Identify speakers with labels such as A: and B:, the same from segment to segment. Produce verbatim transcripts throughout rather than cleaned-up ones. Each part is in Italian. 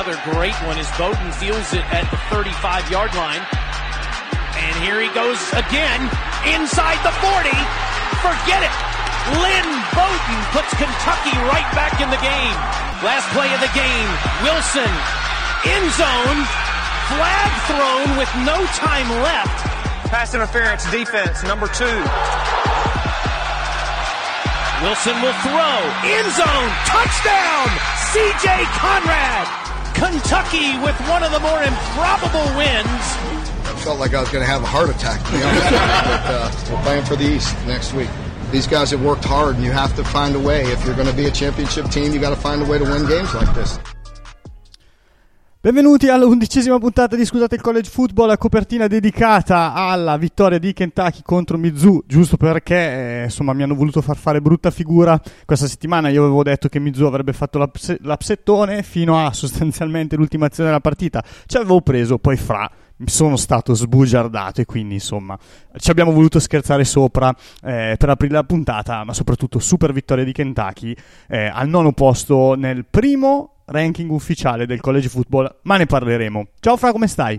A: another great one as Bowden fields it at the thirty-five yard line. And here he goes again, inside the forty. Forget it. Lynn Bowden puts Kentucky right back in the game. Last play of the game, Wilson, end zone, flag thrown with no time left.
B: Pass interference defense, number two.
A: Wilson will throw, end zone, touchdown, C J Conrad. Kentucky with one of the more improbable wins.
C: I felt like I was going to have a heart attack, to be honest. But uh, we're playing for the East next week. These guys have worked hard, and you have to find a way. If you're going to be a championship team, you got to find a way to win games like this.
D: Benvenuti all'undicesima puntata di Scusate il College Football, la copertina dedicata alla vittoria di Kentucky contro Mizzou, giusto perché eh, insomma mi hanno voluto far fare brutta figura questa settimana. Io avevo detto che Mizzou avrebbe fatto l'aps- l'upsettone fino a sostanzialmente l'ultima azione della partita, ci avevo preso, poi fra mi sono stato sbugiardato e quindi insomma ci abbiamo voluto scherzare sopra eh, per aprire la puntata, ma soprattutto super vittoria di Kentucky eh, al nono posto nel primo ranking ufficiale del college football, ma ne parleremo. Ciao Fra, come stai?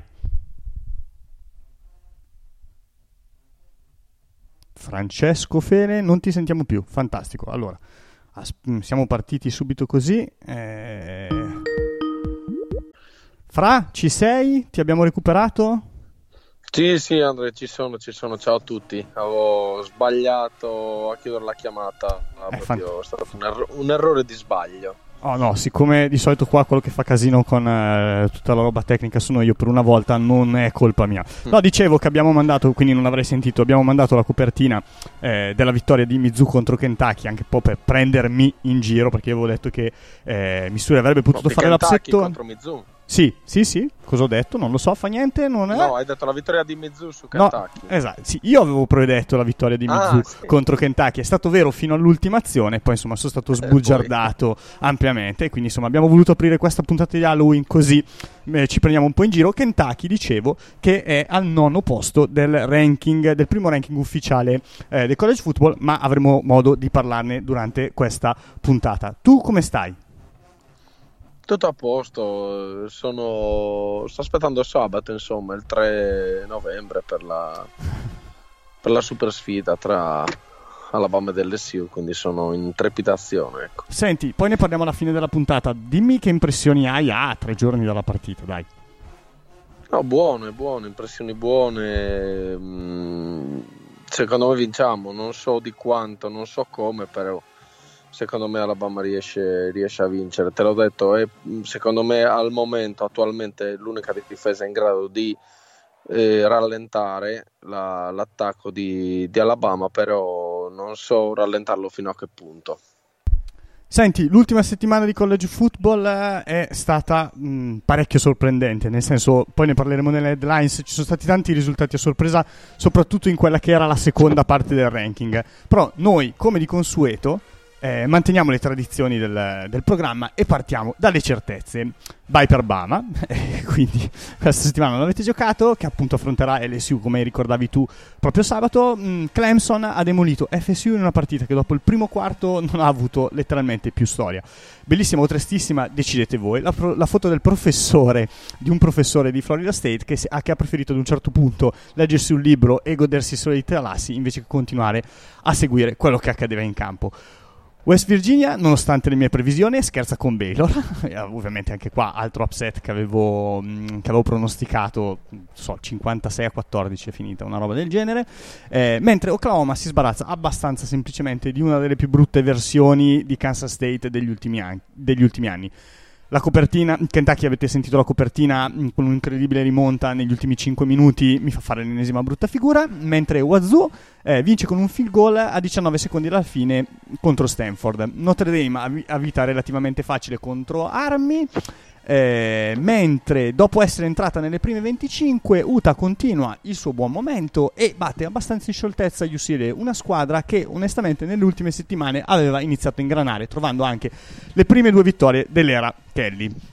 D: Francesco Fere, non ti sentiamo più, fantastico. Allora, as- siamo partiti subito così. Eh... Fra, ci sei? Ti abbiamo recuperato?
E: Sì, sì, Andrea, ci sono, ci sono. Ciao a tutti. Avevo sbagliato a chiudere la chiamata, è proprio stato un, erro- un errore di sbaglio.
D: Oh no, siccome di solito qua quello che fa casino con eh, tutta la roba tecnica sono io, per una volta non è colpa mia. No, dicevo che abbiamo mandato, quindi non l'avrei sentito, abbiamo mandato la copertina eh, della vittoria di Mizzou contro Kentucky, anche un po' per prendermi in giro, perché io avevo detto che eh, Missouri avrebbe potuto
E: no,
D: fare l'upset
E: contro Mizzou.
D: Sì, sì, sì, cosa ho detto? Non lo so, fa niente, non è...
E: No, hai detto la vittoria di Mizzou su Kentucky.
D: No, esatto, sì, io avevo predetto la vittoria di Mizzou ah, sì. contro Kentucky, è stato vero fino all'ultima azione, poi insomma sono stato sbugiardato eh, ampiamente, quindi insomma abbiamo voluto aprire questa puntata di Halloween così eh, ci prendiamo un po' in giro. Kentucky, dicevo, che è al nono posto del ranking, del primo ranking ufficiale eh, del college football, ma avremo modo di parlarne durante questa puntata. Tu come stai?
E: Tutto a posto, sono sto aspettando sabato, insomma, il tre novembre per la per la super sfida tra Alabama e L S U, quindi sono in trepidazione, ecco.
D: Senti, poi ne parliamo alla fine della puntata. Dimmi che impressioni hai a tre giorni dalla partita, dai.
E: No, buone, buone, impressioni buone. Secondo me vinciamo, non so di quanto, non so come, però secondo me Alabama riesce, riesce a vincere. Te l'ho detto, è secondo me al momento, attualmente, l'unica difesa in grado di eh, rallentare la, l'attacco di, di Alabama, però non so rallentarlo fino a che punto.
D: Senti, l'ultima settimana di college football è stata mh, parecchio sorprendente, nel senso, poi ne parleremo nelle headlines, ci sono stati tanti risultati a sorpresa, soprattutto in quella che era la seconda parte del ranking. Però noi, come di consueto, Eh, manteniamo le tradizioni del, del programma e partiamo dalle certezze. Vai per Bama, eh, quindi questa settimana non avete giocato, che appunto affronterà L S U, come ricordavi tu, proprio sabato. mh, Clemson ha demolito F S U in una partita che dopo il primo quarto non ha avuto letteralmente più storia. Bellissima o tristissima, decidete voi. La, pro- la foto del professore, di un professore di Florida State che, si- ah, che ha preferito ad un certo punto leggersi un libro e godersi solo i talassi invece che continuare a seguire quello che accadeva in campo. West Virginia, nonostante le mie previsioni, scherza con Baylor. Ovviamente anche qua altro upset che avevo, mh, che avevo pronosticato, so, cinquantasei a quattordici è finita, una roba del genere. Eh, mentre Oklahoma si sbarazza abbastanza semplicemente di una delle più brutte versioni di Kansas State degli ultimi anni. Degli ultimi anni. La copertina, Kentucky, avete sentito la copertina con un'incredibile rimonta negli ultimi cinque minuti, mi fa fare l'ennesima brutta figura, mentre Wazoo eh, vince con un field goal a diciannove secondi dalla fine contro Stanford. Notre Dame ha, ha vita relativamente facile contro Army, eh, mentre dopo essere entrata nelle prime venticinque Utah continua il suo buon momento e batte abbastanza in scioltezza U C L A, una squadra che onestamente nelle ultime settimane aveva iniziato a ingranare, trovando anche le prime due vittorie dell'era Kelly.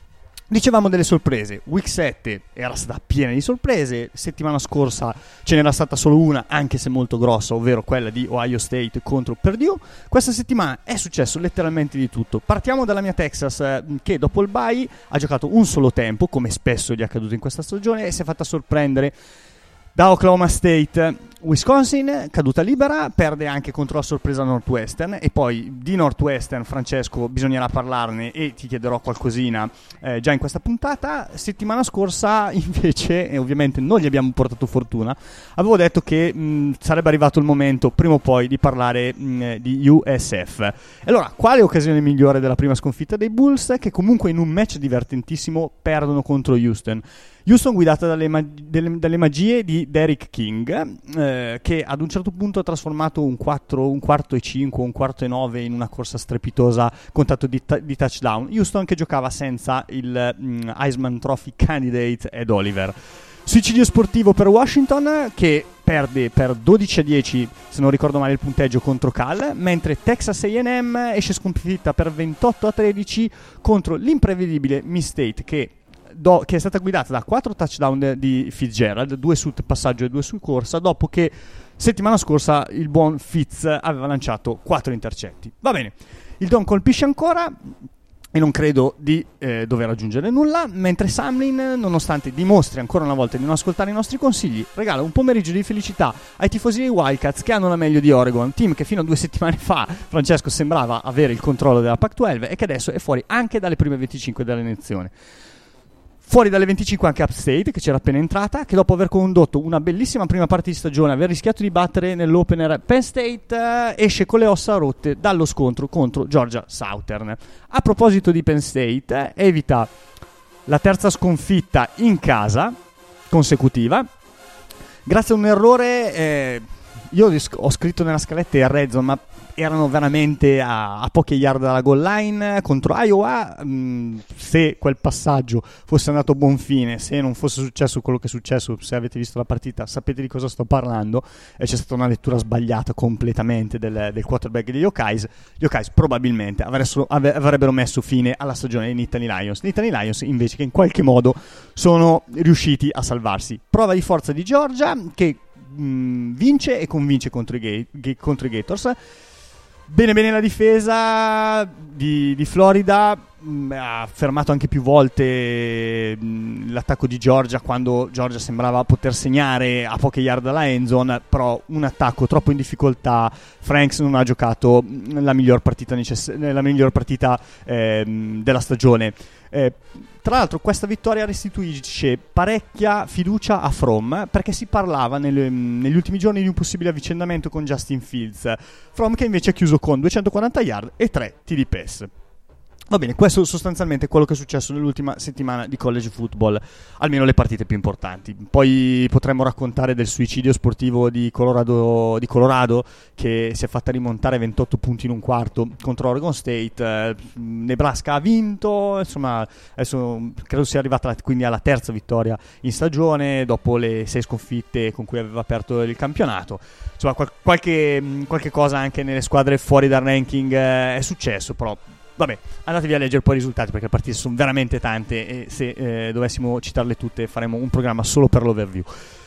D: Dicevamo delle sorprese, week sette era stata piena di sorprese, settimana scorsa ce n'era stata solo una, anche se molto grossa, ovvero quella di Ohio State contro Purdue. Questa settimana è successo letteralmente di tutto. Partiamo dalla mia Texas, eh, che dopo il bye ha giocato un solo tempo, come spesso gli è accaduto in questa stagione, e si è fatta sorprendere da Oklahoma State. Wisconsin, caduta libera, perde anche contro la sorpresa Northwestern. E poi di Northwestern, Francesco, bisognerà parlarne e ti chiederò qualcosina eh, già in questa puntata. Settimana scorsa invece, e ovviamente non gli abbiamo portato fortuna, avevo detto che mh, sarebbe arrivato il momento prima o poi di parlare mh, di U S F. E allora, quale occasione migliore della prima sconfitta dei Bulls, che comunque in un match divertentissimo perdono contro Houston. Houston guidata dalle, mag- delle, dalle magie di Derek King, eh, che ad un certo punto ha trasformato un, quattro, un quarto e cinque, un quarto e nove in una corsa strepitosa con tanto di, t- di touchdown. Houston che giocava senza il mm, Heisman Trophy candidate Ed Oliver. Suicidio sportivo per Washington, che perde per dodici a dieci, se non ricordo male il punteggio, contro Cal, mentre Texas A and M esce sconfitta per ventotto a tredici contro l'imprevedibile Miss State, che Do, che è stata guidata da quattro touchdown di Fitzgerald, due sul passaggio e due su corsa, dopo che settimana scorsa il buon Fitz aveva lanciato quattro intercetti. Va bene, il Don colpisce ancora e non credo di eh, dover aggiungere nulla, mentre Samlin, nonostante dimostri ancora una volta di non ascoltare i nostri consigli, regala un pomeriggio di felicità ai tifosi dei Wildcats, che hanno la meglio di Oregon, team che fino a due settimane fa Francesco sembrava avere il controllo della Pac dodici e che adesso è fuori anche dalle prime venticinque della nazione. Fuori dalle venticinque anche Upstate, che c'era appena entrata, che dopo aver condotto una bellissima prima parte di stagione, aver rischiato di battere nell'opener Penn State, eh, esce con le ossa rotte dallo scontro contro Georgia Southern. A proposito di Penn State, eh, evita la terza sconfitta in casa consecutiva, grazie a un errore. Eh, io ho scritto nella scaletta il red zone, ma erano veramente a, a poche yard dalla goal line contro Iowa. Mh, se quel passaggio fosse andato a buon fine, se non fosse successo quello che è successo, se avete visto la partita sapete di cosa sto parlando, e c'è stata una lettura sbagliata completamente del, del quarterback degli Hawkeyes. Gli Hawkeyes probabilmente avrebbero messo fine alla stagione dei Nittany Lions. Nittany Lions invece, che in qualche modo sono riusciti a salvarsi. Prova di forza di Georgia, che mh, vince e convince contro i, Ga- contro i Gators. Bene bene la difesa di, di Florida, mh, ha fermato anche più volte mh, l'attacco di Georgia, quando Georgia sembrava poter segnare a poche yard dalla end zone, però un attacco troppo in difficoltà. Franks non ha giocato la miglior partita, necess- la miglior partita eh, della stagione. Eh, tra l'altro questa vittoria restituisce parecchia fiducia a Fromm, perché si parlava nelle, negli ultimi giorni di un possibile avvicendamento con Justin Fields. Fromm che invece ha chiuso con duecentoquaranta yard e tre T D pass. Va bene, questo sostanzialmente è quello che è successo nell'ultima settimana di college football, almeno le partite più importanti. Poi potremmo raccontare del suicidio sportivo di Colorado, di Colorado che si è fatta rimontare ventotto punti in un quarto contro Oregon State. eh, Nebraska ha vinto, insomma adesso credo sia arrivata quindi alla terza vittoria in stagione dopo le sei sconfitte con cui aveva aperto il campionato. Insomma qual- qualche, qualche cosa anche nelle squadre fuori dal ranking eh, è successo, però vabbè, andatevi a leggere poi i risultati, perché le partite sono veramente tante e se eh, dovessimo citarle tutte faremo un programma solo per l'overview.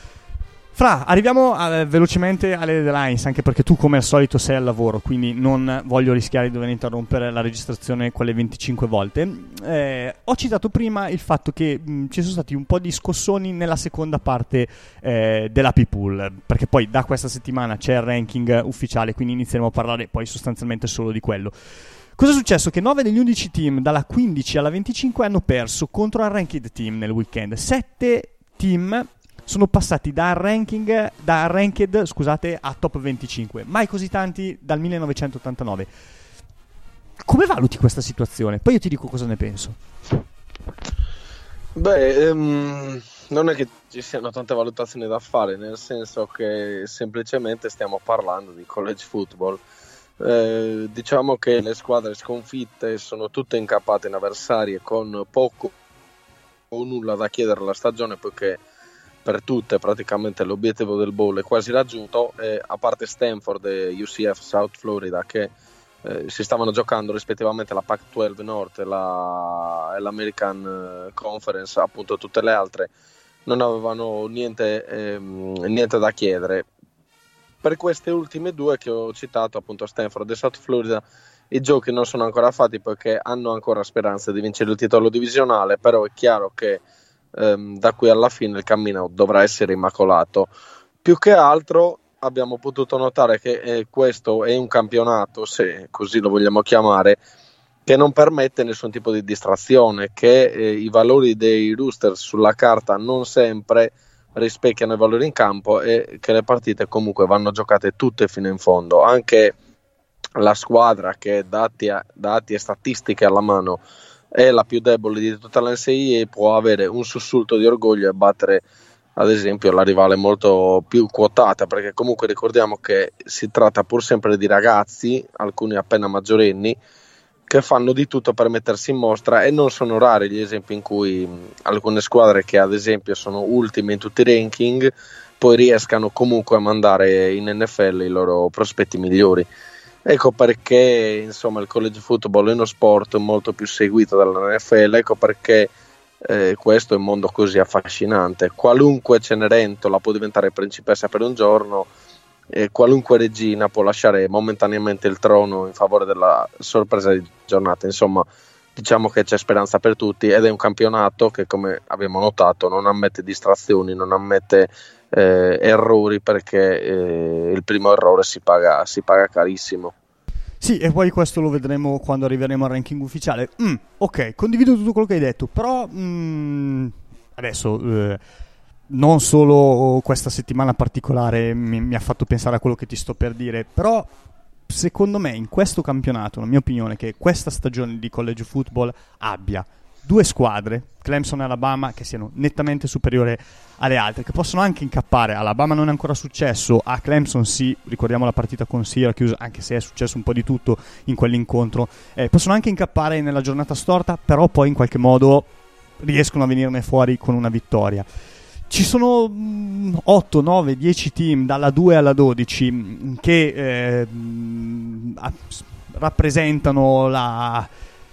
D: Fra, arriviamo a, velocemente alle deadlines, anche perché tu come al solito sei al lavoro, quindi non voglio rischiare di dover interrompere la registrazione quelle venticinque volte. Eh, ho citato prima il fatto che mh, ci sono stati un po' di scossoni nella seconda parte eh, della P-Pool, perché poi da questa settimana c'è il ranking ufficiale, quindi inizieremo a parlare poi sostanzialmente solo di quello. Cosa è successo? Che nove degli undici team dalla quindici alla venticinque hanno perso contro unranked team nel weekend. sette team sono passati da ranking da ranked, scusate, a top venticinque. Mai così tanti dal millenovecentottantanove. Come valuti questa situazione? Poi io ti dico cosa ne penso.
E: Beh, um, non è che ci siano tante valutazioni da fare, nel senso che semplicemente stiamo parlando di college football. Eh, diciamo che le squadre sconfitte sono tutte incappate in avversarie con poco o nulla da chiedere alla stagione, poiché per tutte praticamente l'obiettivo del bowl è quasi raggiunto, eh, a parte Stanford e U C F South Florida che eh, si stavano giocando rispettivamente la Pac dodici North e, la, e l'American Conference, appunto tutte le altre non avevano niente, ehm, niente da chiedere. Per queste ultime due che ho citato, appunto Stanford e South Florida, i giochi non sono ancora fatti perché hanno ancora speranza di vincere il titolo divisionale, però è chiaro che ehm, da qui alla fine il cammino dovrà essere immacolato. Più che altro abbiamo potuto notare che eh, questo è un campionato, se così lo vogliamo chiamare, che non permette nessun tipo di distrazione, che eh, i valori dei roosters sulla carta non sempre rispecchiano i valori in campo e che le partite comunque vanno giocate tutte fino in fondo. Anche la squadra che dati, a, dati e statistiche alla mano è la più debole di tutta la N C A A può avere un sussulto di orgoglio e battere ad esempio la rivale molto più quotata, perché comunque ricordiamo che si tratta pur sempre di ragazzi, alcuni appena maggiorenni, che fanno di tutto per mettersi in mostra, e non sono rari gli esempi in cui alcune squadre che ad esempio sono ultime in tutti i ranking poi riescano comunque a mandare in N F L i loro prospetti migliori. Ecco perché insomma il college football è uno sport molto più seguito dalla N F L, ecco perché eh, questo è un mondo così affascinante. Qualunque Cenerentola può diventare principessa per un giorno, e qualunque regina può lasciare momentaneamente il trono in favore della sorpresa di giornata. Insomma, diciamo che c'è speranza per tutti ed è un campionato che, come abbiamo notato, non ammette distrazioni, non ammette eh, errori, perché eh, il primo errore si paga, si paga carissimo.
D: Sì, e poi questo lo vedremo quando arriveremo al ranking ufficiale. Mm, ok, condivido tutto quello che hai detto, però mm, adesso eh, non solo questa settimana particolare mi, mi ha fatto pensare a quello che ti sto per dire, però secondo me in questo campionato, la mia opinione è che questa stagione di college football abbia due squadre, Clemson e Alabama, che siano nettamente superiori alle altre, che possono anche incappare. Alabama non è ancora successo, a Clemson sì, ricordiamo la partita con Syracuse, anche se è successo un po' di tutto in quell'incontro, eh, possono anche incappare nella giornata storta, però poi in qualche modo riescono a venirne fuori con una vittoria. Ci sono otto, nove, dieci team dalla due alla dodici che eh, rappresentano la,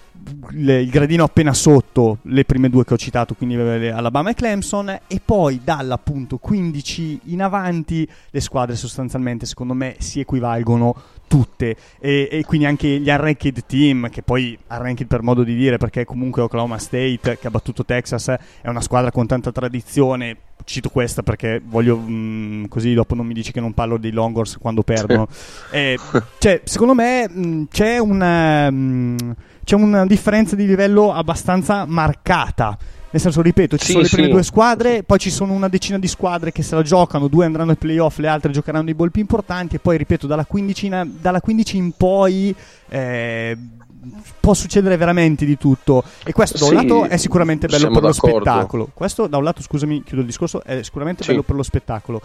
D: le, il gradino appena sotto le prime due che ho citato, quindi Alabama e Clemson, e poi dalla appunto quindici in avanti le squadre sostanzialmente secondo me si equivalgono tutte, e, e quindi anche gli unranked team, che poi unranked per modo di dire, perché comunque Oklahoma State, che ha battuto Texas, è una squadra con tanta tradizione. Cito questa perché voglio mh, così dopo non mi dici che non parlo dei Longhorns quando perdono. eh, cioè, secondo me mh, c'è una mh, c'è una differenza di livello abbastanza marcata. Nel senso, ripeto, ci sì, sono le prime sì. due squadre, poi ci sono una decina di squadre che se la giocano, due andranno ai playoff, le altre giocheranno i ball più importanti, e poi ripeto, dalla quindicina, dalla quindici in poi eh, può succedere veramente di tutto, e questo da un sì, lato è sicuramente bello per lo d'accordo. spettacolo. Questo da un lato, scusami, chiudo il discorso, è sicuramente sì. bello per lo spettacolo.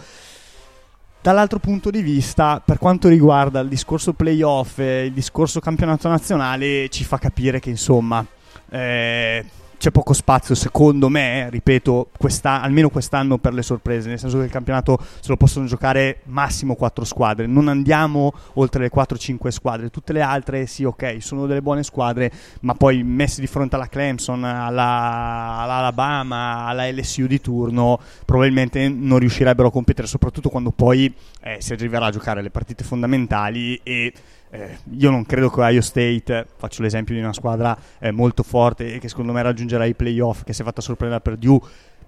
D: Dall'altro punto di vista, per quanto riguarda il discorso playoff, eh, il discorso campionato nazionale, ci fa capire che insomma eh, c'è poco spazio, secondo me, ripeto, questa, almeno quest'anno, per le sorprese, nel senso che il campionato se lo possono giocare massimo quattro squadre, non andiamo oltre le quattro cinque squadre. Tutte le altre sì, ok, sono delle buone squadre, ma poi messi di fronte alla Clemson, alla, all'Alabama, alla L S U di turno, probabilmente non riuscirebbero a competere, soprattutto quando poi eh, si arriverà a giocare le partite fondamentali. E Eh, io non credo che Ohio State, faccio l'esempio di una squadra eh, molto forte e che secondo me raggiungerà i playoff, che si è fatta sorprendere per Purdue,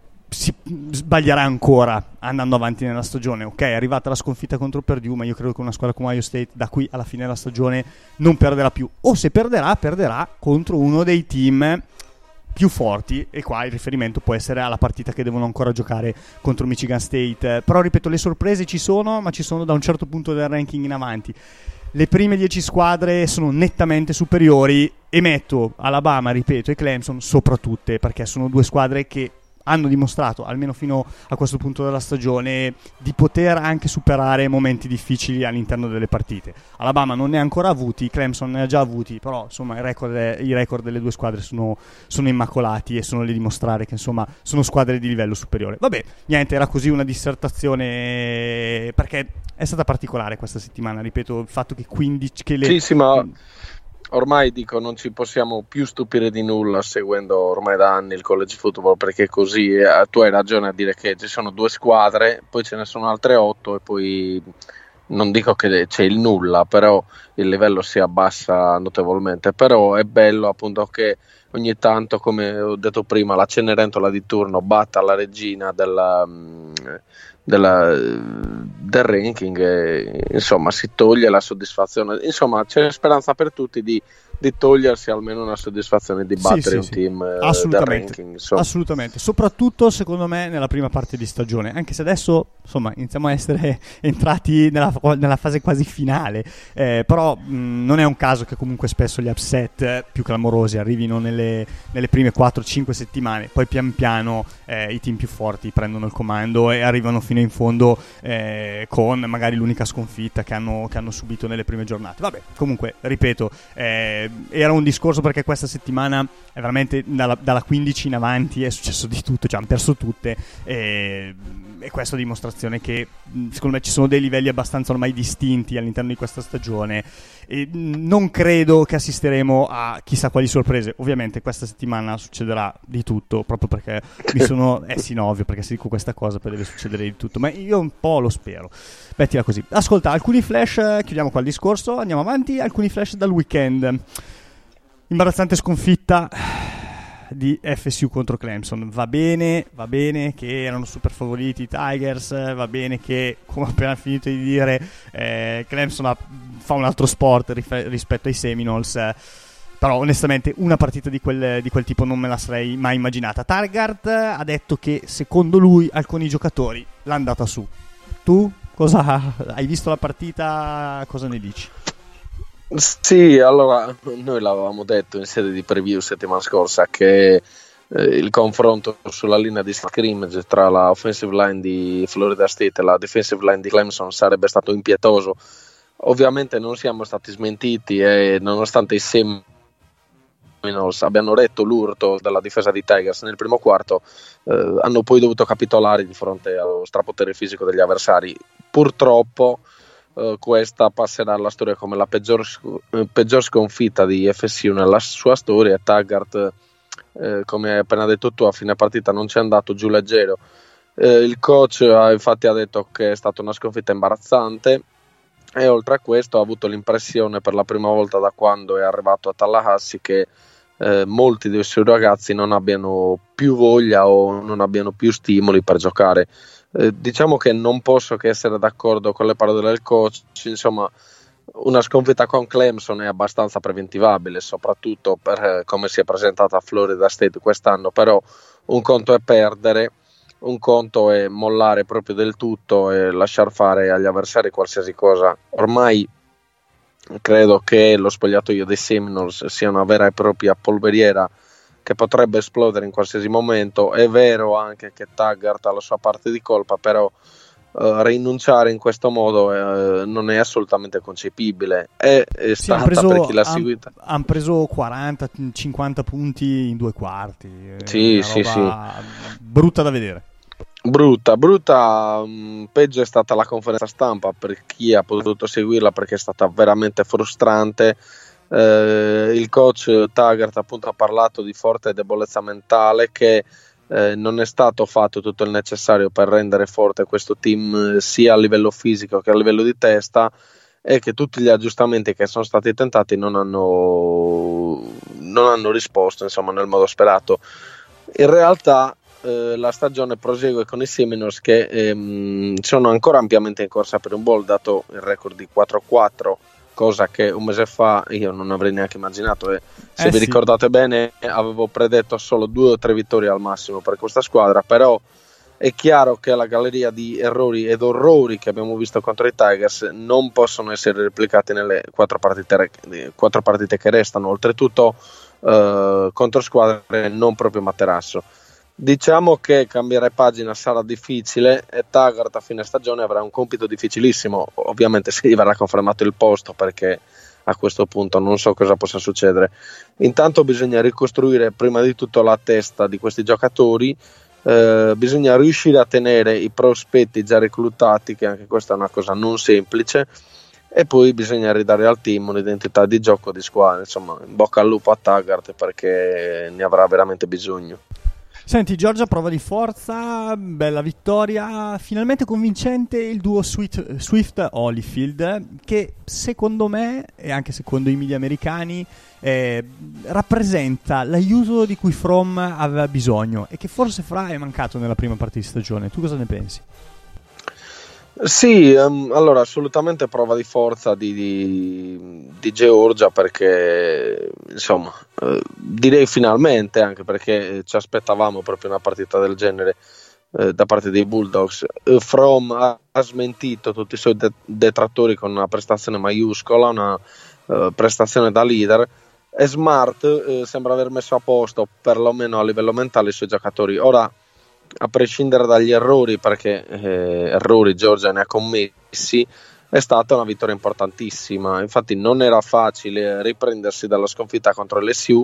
D: si sbaglierà ancora andando avanti nella stagione. Ok, è arrivata la sconfitta contro Purdue, ma io credo che una squadra come Ohio State da qui alla fine della stagione non perderà più, o se perderà, perderà contro uno dei team più forti, e qua il riferimento può essere alla partita che devono ancora giocare contro Michigan State. Però ripeto, le sorprese ci sono, ma ci sono da un certo punto del ranking in avanti. Le prime dieci squadre sono nettamente superiori, e metto Alabama, ripeto, e Clemson sopra tutte, perché sono due squadre che hanno dimostrato, almeno fino a questo punto della stagione, di poter anche superare momenti difficili all'interno delle partite. Alabama non ne ha ancora avuti, Clemson ne ha già avuti, però insomma i record, i record delle due squadre sono, sono immacolati e sono lì a dimostrare che insomma sono squadre di livello superiore. Vabbè, niente, era così una dissertazione, perché è stata particolare questa settimana, ripeto, il fatto che quindici che le...
E: Sì, sì, ma ormai dico non ci possiamo più stupire di nulla seguendo ormai da anni il college football, perché così eh, tu hai ragione a dire che ci sono due squadre, poi ce ne sono altre otto e poi non dico che c'è il nulla, però il livello si abbassa notevolmente. Però è bello appunto che ogni tanto, come ho detto prima, la Cenerentola di turno batta la regina della, della, del ranking e, insomma, si toglie la soddisfazione, insomma c'è speranza per tutti di, di togliersi almeno una soddisfazione di battere sì, sì, un sì. team eh, del ranking, insomma.
D: Assolutamente, soprattutto secondo me nella prima parte di stagione, anche se adesso insomma iniziamo a essere entrati nella, nella fase quasi finale, eh, però mh, non è un caso che comunque spesso gli upset eh, più clamorosi arrivino nelle, nelle prime quattro cinque settimane, poi pian piano eh, i team più forti prendono il comando e arrivano fino in fondo eh, con magari l'unica sconfitta che hanno, che hanno subito nelle prime giornate. Vabbè, comunque ripeto, eh, era un discorso perché questa settimana è veramente dalla, dalla quindici in avanti è successo di tutto, cioè hanno perso tutte e, e questa è dimostrazione che secondo me ci sono dei livelli abbastanza ormai distinti all'interno di questa stagione e non credo che assisteremo a chissà quali sorprese. Ovviamente questa settimana succederà di tutto, proprio perché mi sono eh sì, no, ovvio, perché se dico questa cosa poi deve succedere di tutto, ma io un po' lo spero. Mettila così. Ascolta, alcuni flash, chiudiamo qua il discorso, andiamo avanti. Alcuni flash dal weekend. Imbarazzante sconfitta di F S U contro Clemson. Va bene, va bene che erano super favoriti i Tigers, va bene che, come ho appena finito di dire, eh, Clemson ha, fa un altro sport rif- rispetto ai Seminoles, eh, però onestamente una partita di quel, di quel tipo non me la sarei mai immaginata. Taggart ha detto che secondo lui alcuni giocatori l'hanno andata su. Tu cosa hai visto la partita, cosa ne dici?
E: Sì, allora noi l'avevamo detto in sede di preview settimana scorsa che eh, il confronto sulla linea di scrimmage tra la offensive line di Florida State e la defensive line di Clemson sarebbe stato impietoso. Ovviamente non siamo stati smentiti e nonostante i Seminoles abbiano retto l'urto della difesa di Tigers nel primo quarto, eh, hanno poi dovuto capitolare di fronte allo strapotere fisico degli avversari. Purtroppo Uh, questa passerà alla storia come la peggior, uh, peggior sconfitta di F S U nella sua storia. Taggart, uh, come hai appena detto tu, a fine partita non ci è andato giù leggero. Uh, il coach uh, infatti ha detto che è stata una sconfitta imbarazzante e oltre a questo ha avuto l'impressione per la prima volta da quando è arrivato a Tallahassee che uh, molti dei suoi ragazzi non abbiano più voglia o non abbiano più stimoli per giocare. Eh, diciamo che non posso che essere d'accordo con le parole del coach. Insomma, una sconfitta con Clemson è abbastanza preventivabile, soprattutto per eh, come si è presentata a Florida State quest'anno, però un conto è perdere, un conto è mollare proprio del tutto e lasciar fare agli avversari qualsiasi cosa. Ormai credo che lo spogliatoio dei Seminoles sia una vera e propria polveriera che potrebbe esplodere in qualsiasi momento. È vero anche che Taggart ha la sua parte di colpa, però uh, rinunciare in questo modo uh, non è assolutamente concepibile. È, è sì, stata preso, per chi l'ha seguita.
D: Hanno preso quaranta cinquanta punti in due quarti.
E: Sì, sì, sì.
D: Brutta da vedere.
E: Brutta, brutta. Um, peggio è stata la conferenza stampa per chi ha potuto seguirla, perché è stata veramente frustrante. Uh, il coach Taggart appunto ha parlato di forte debolezza mentale, che uh, non è stato fatto tutto il necessario per rendere forte questo team uh, sia a livello fisico che a livello di testa, e che tutti gli aggiustamenti che sono stati tentati non hanno, non hanno risposto insomma nel modo sperato. In realtà uh, la stagione prosegue con i Seminoles che um, sono ancora ampiamente in corsa per un bowl, dato il record di quattro a quattro, cosa che un mese fa io non avrei neanche immaginato, e se
D: eh
E: vi
D: sì.
E: ricordate bene avevo predetto solo due o tre vittorie al massimo per questa squadra. Però è chiaro che la galleria di errori ed orrori che abbiamo visto contro i Tigers non possono essere replicati nelle quattro partite, quattro partite che restano, oltretutto eh, contro squadre non proprio materasso. Diciamo che cambiare pagina sarà difficile e Taggart a fine stagione avrà un compito difficilissimo, ovviamente se gli verrà confermato il posto, perché a questo punto non so cosa possa succedere. Intanto bisogna ricostruire prima di tutto la testa di questi giocatori, eh, bisogna riuscire a tenere i prospetti già reclutati, che anche questa è una cosa non semplice, e poi bisogna ridare al team un'identità di gioco, di squadra. Insomma, in bocca al lupo a Taggart, perché ne avrà veramente bisogno.
D: Senti, Georgia, prova di forza, bella vittoria, finalmente convincente il duo Swift-Holyfield, che secondo me, e anche secondo i media americani, eh, rappresenta l'aiuto di cui Fromm aveva bisogno e che forse Fra è mancato nella prima parte di stagione. Tu cosa ne pensi?
E: Sì, um, allora assolutamente prova di forza di, di, di Georgia, perché insomma eh, direi finalmente, anche perché ci aspettavamo proprio una partita del genere eh, da parte dei Bulldogs. eh, Fromm ha, ha smentito tutti i suoi de- detrattori con una prestazione maiuscola, una eh, prestazione da leader, e Smart eh, sembra aver messo a posto perlomeno a livello mentale i suoi giocatori. Ora, a prescindere dagli errori, perché eh, errori Georgia ne ha commessi, è stata una vittoria importantissima. Infatti non era facile riprendersi dalla sconfitta contro l'S U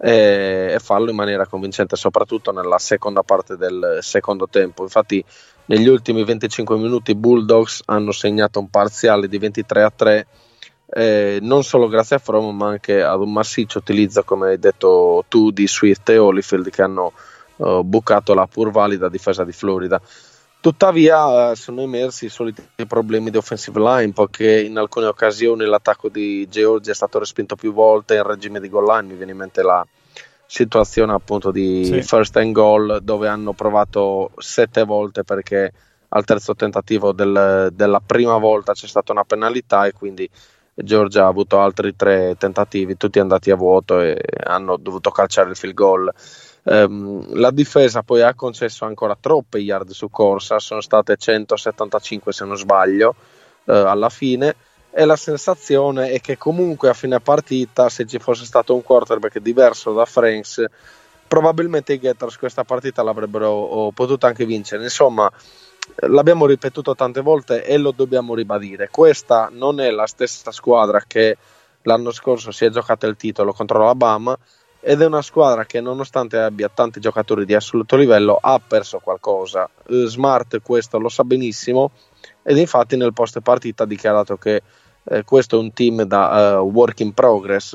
E: e, e farlo in maniera convincente, soprattutto nella seconda parte del secondo tempo. Infatti negli ultimi venticinque minuti i Bulldogs hanno segnato un parziale di ventitré a tre, eh, non solo grazie a Fromm, ma anche ad un massiccio utilizzo, come hai detto tu, di Swift e Holyfield, che hanno Uh, bucato la pur valida difesa di Florida. Tuttavia uh, sono emersi i soliti problemi di offensive line, poiché in alcune occasioni l'attacco di Georgia è stato respinto più volte in regime di goal line. Mi viene in mente la situazione appunto di sì. first and goal, dove hanno provato sette volte, perché al terzo tentativo del, della prima volta c'è stata una penalità e quindi Georgia ha avuto altri tre tentativi, tutti andati a vuoto, e hanno dovuto calciare il field goal. Um, la difesa poi ha concesso ancora troppe yard su corsa, sono state centosettantacinque se non sbaglio uh, alla fine, e la sensazione è che comunque a fine partita, se ci fosse stato un quarterback diverso da Franks, probabilmente i Gators questa partita l'avrebbero potuta anche vincere. Insomma, l'abbiamo ripetuto tante volte e lo dobbiamo ribadire: questa non è la stessa squadra che l'anno scorso si è giocata il titolo contro l'Alabama, ed è una squadra che, nonostante abbia tanti giocatori di assoluto livello, ha perso qualcosa. Smart questo lo sa benissimo, ed infatti nel post partita ha dichiarato che eh, questo è un team da uh, work in progress.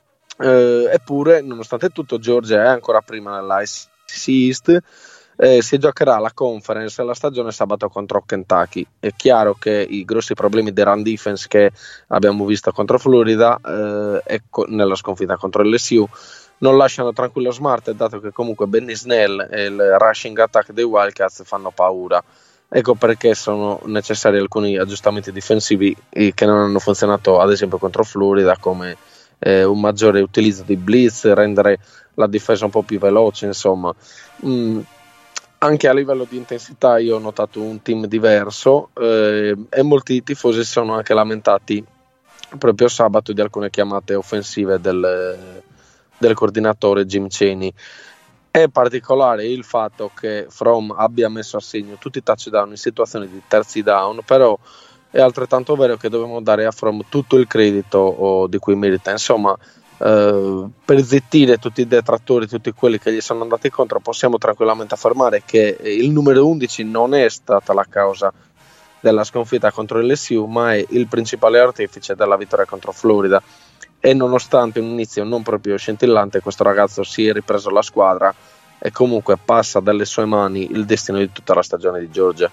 E: Eh, eppure, nonostante tutto, Georgia è ancora prima nella S E C East. Eh, si giocherà la conference la stagione sabato contro Kentucky. È chiaro che i grossi problemi di run defense che abbiamo visto contro Florida eh, e co- nella sconfitta contro l'L S U non lasciano tranquillo Smart, dato che comunque Benny Snell e il rushing attack dei Wildcats fanno paura. Ecco perché sono necessari alcuni aggiustamenti difensivi che non hanno funzionato ad esempio contro Florida, come eh, un maggiore utilizzo di blitz, rendere la difesa un po' più veloce. Insomma, mm, anche a livello di intensità io ho notato un team diverso, eh, e molti tifosi sono anche lamentati proprio sabato di alcune chiamate offensive del del coordinatore Jim Chaney. È particolare il fatto che Fromm abbia messo a segno tutti i touchdown in situazioni di terzi down, però è altrettanto vero che dobbiamo dare a Fromm tutto il credito oh, di cui merita. Insomma, eh, per zittire tutti i detrattori, tutti quelli che gli sono andati contro, possiamo tranquillamente affermare che il numero undici non è stata la causa della sconfitta contro l'L S U, ma è il principale artefice della vittoria contro Florida. E nonostante un inizio non proprio scintillante, questo ragazzo si è ripreso la squadra e comunque passa dalle sue mani il destino di tutta la stagione di Georgia.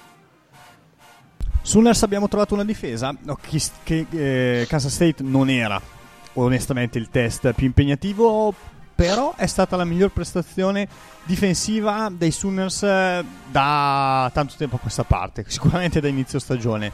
D: Sooners abbiamo trovato una difesa che, che eh, Kansas State non era onestamente il test più impegnativo, però è stata la miglior prestazione difensiva dei Sooners da tanto tempo a questa parte, sicuramente da inizio stagione.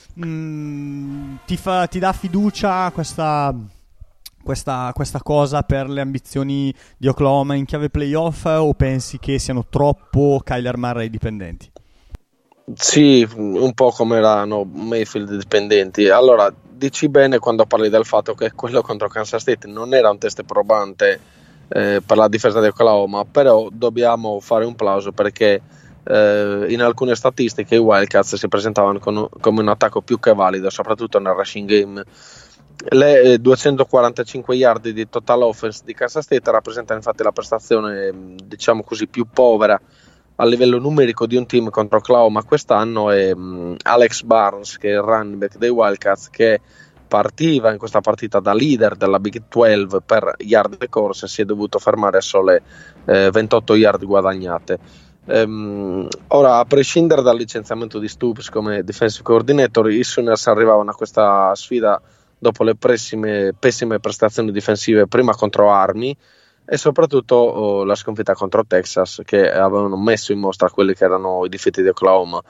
D: Mm, ti, fa, ti dà fiducia questa... Questa, questa cosa per le ambizioni di Oklahoma in chiave playoff, o pensi che siano troppo Kyler Murray dipendenti?
E: Sì, un po' come erano Mayfield dipendenti. Allora, dici bene quando parli del fatto che quello contro Kansas State non era un test probante eh, per la difesa di Oklahoma, però dobbiamo fare un plauso perché eh, in alcune statistiche i Wildcats si presentavano con, come un attacco più che valido, soprattutto nel rushing game. Le eh, duecentoquarantacinque yard di total offense di Kansas State rappresentano infatti la prestazione, diciamo così, più povera a livello numerico di un team contro Oklahoma quest'anno. E um, Alex Barnes, che è il running back dei Wildcats, che partiva in questa partita da leader della Big dodici per yard corse, si è dovuto fermare a sole eh, ventotto yard guadagnate. Um, ora, a prescindere dal licenziamento di Stoops come defensive coordinator, i Sooners arrivavano a questa sfida dopo le pessime, pessime prestazioni difensive prima contro Army e soprattutto oh, la sconfitta contro Texas, che avevano messo in mostra quelli che erano i difetti di Oklahoma.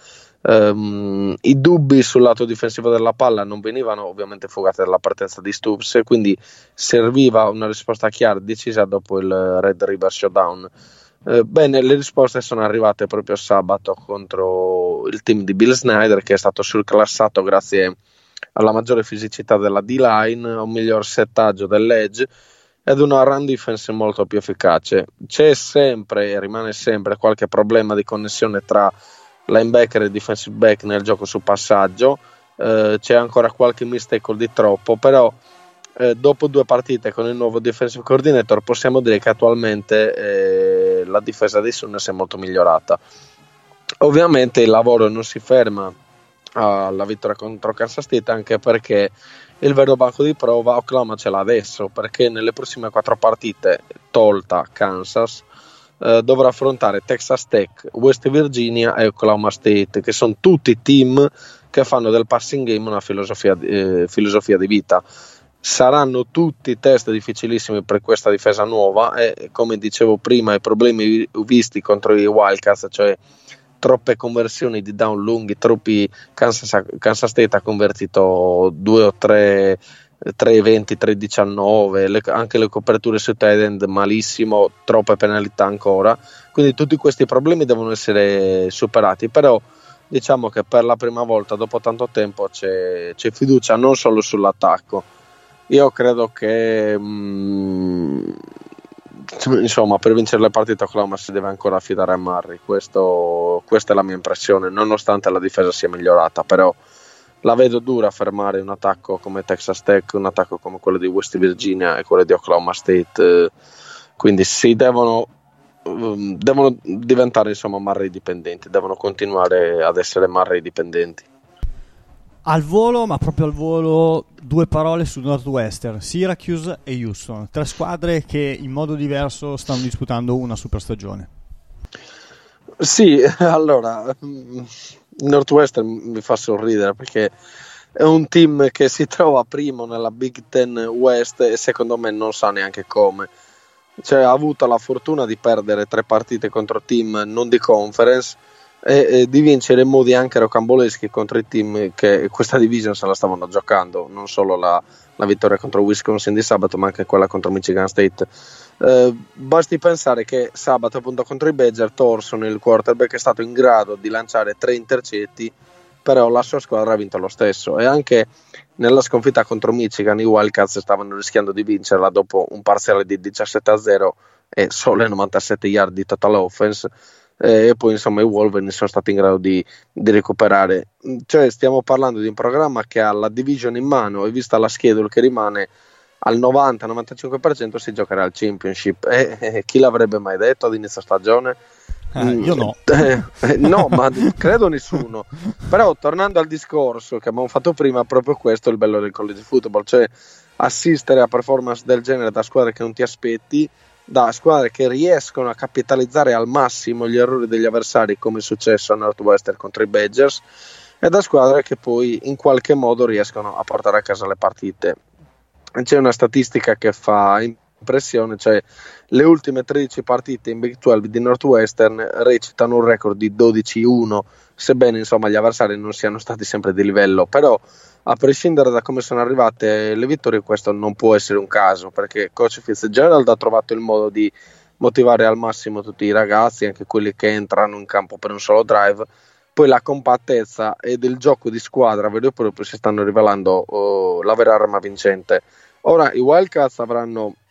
E: Um, i dubbi sul lato difensivo della palla non venivano ovviamente fugati dalla partenza di Stoops, quindi serviva una risposta chiara e decisa dopo il Red River Showdown. Uh, bene, le risposte sono arrivate proprio sabato contro il team di Bill Snyder, che è stato surclassato grazie alla maggiore fisicità della D-line, un miglior settaggio dell'edge ed una run defense molto più efficace. C'è sempre e rimane sempre qualche problema di connessione tra linebacker e defensive back nel gioco su passaggio, eh, c'è ancora qualche mistake di troppo, però eh, dopo due partite con il nuovo defensive coordinator possiamo dire che attualmente eh, la difesa dei Sooners è molto migliorata. Ovviamente il lavoro non si ferma alla vittoria contro Kansas State, anche perché il vero banco di prova Oklahoma ce l'ha adesso, perché nelle prossime quattro partite, tolta Kansas, eh, dovrà affrontare Texas Tech, West Virginia e Oklahoma State, che sono tutti team che fanno del passing game una filosofia, eh, filosofia di vita. Saranno tutti test difficilissimi per questa difesa nuova e, come dicevo prima, i problemi visti contro i Wildcats, cioè troppe conversioni di down lunghi, troppi Kansas, Kansas State ha convertito due o tre tre venti, tre diciannove, le, anche le coperture su tight end malissimo, troppe penalità ancora, quindi tutti questi problemi devono essere superati, però diciamo che per la prima volta dopo tanto tempo c'è, c'è fiducia non solo sull'attacco. Io credo che mh, insomma, per vincere le partite Oklahoma si deve ancora affidare a Murray. Questo, questa è la mia impressione, nonostante la difesa sia migliorata, però la vedo dura a fermare un attacco come Texas Tech, un attacco come quello di West Virginia e quello di Oklahoma State, quindi si devono devono diventare insomma Murray dipendenti, devono continuare ad essere Murray dipendenti.
D: Al volo, ma proprio al volo, due parole su Northwestern, Syracuse e Houston, tre squadre che in modo diverso stanno disputando una super stagione.
E: Sì, allora Northwestern mi fa sorridere perché è un team che si trova primo nella Big Ten West e secondo me non sa neanche come. Cioè, ha avuto la fortuna di perdere tre partite contro team non di conference e, e di vincere in modi anche rocamboleschi contro i team che questa division se la stavano giocando, non solo la, la vittoria contro Wisconsin di sabato ma anche quella contro Michigan State. Eh, basti pensare che sabato appunto contro i Badger Thorson, il quarterback, è stato in grado di lanciare tre intercetti, però la sua squadra ha vinto lo stesso, e anche nella sconfitta contro Michigan i Wildcats stavano rischiando di vincerla dopo un parziale di diciassette a zero e solo novantasette yard di total offense, e poi insomma i Wolverine sono stati in grado di, di recuperare. Cioè stiamo parlando di un programma che ha la division in mano e vista la schedule che rimane al novanta novantacinque per cento si giocherà al championship, e, e chi l'avrebbe mai detto ad inizio stagione?
D: Eh, io no.
E: Eh, eh, no, ma credo nessuno. Però tornando al discorso che abbiamo fatto prima, proprio questo è il bello del college football, cioè assistere a performance del genere da squadre che non ti aspetti, da squadre che riescono a capitalizzare al massimo gli errori degli avversari, come è successo a Northwestern contro i Badgers, e da squadre che poi in qualche modo riescono a portare a casa le partite. C'è una statistica che fa impressione, cioè le ultime tredici partite in Big dodici di Northwestern recitano un record di dodici uno, sebbene insomma gli avversari non siano stati sempre di livello, però a prescindere da come sono arrivate le vittorie questo non può essere un caso, perché coach Fitzgerald ha trovato il modo di motivare al massimo tutti i ragazzi, anche quelli che entrano in campo per un solo drive. Poi la compattezza ed il gioco di squadra vero e proprio si stanno rivelando oh, la vera arma vincente. Ora i Wildcats avranno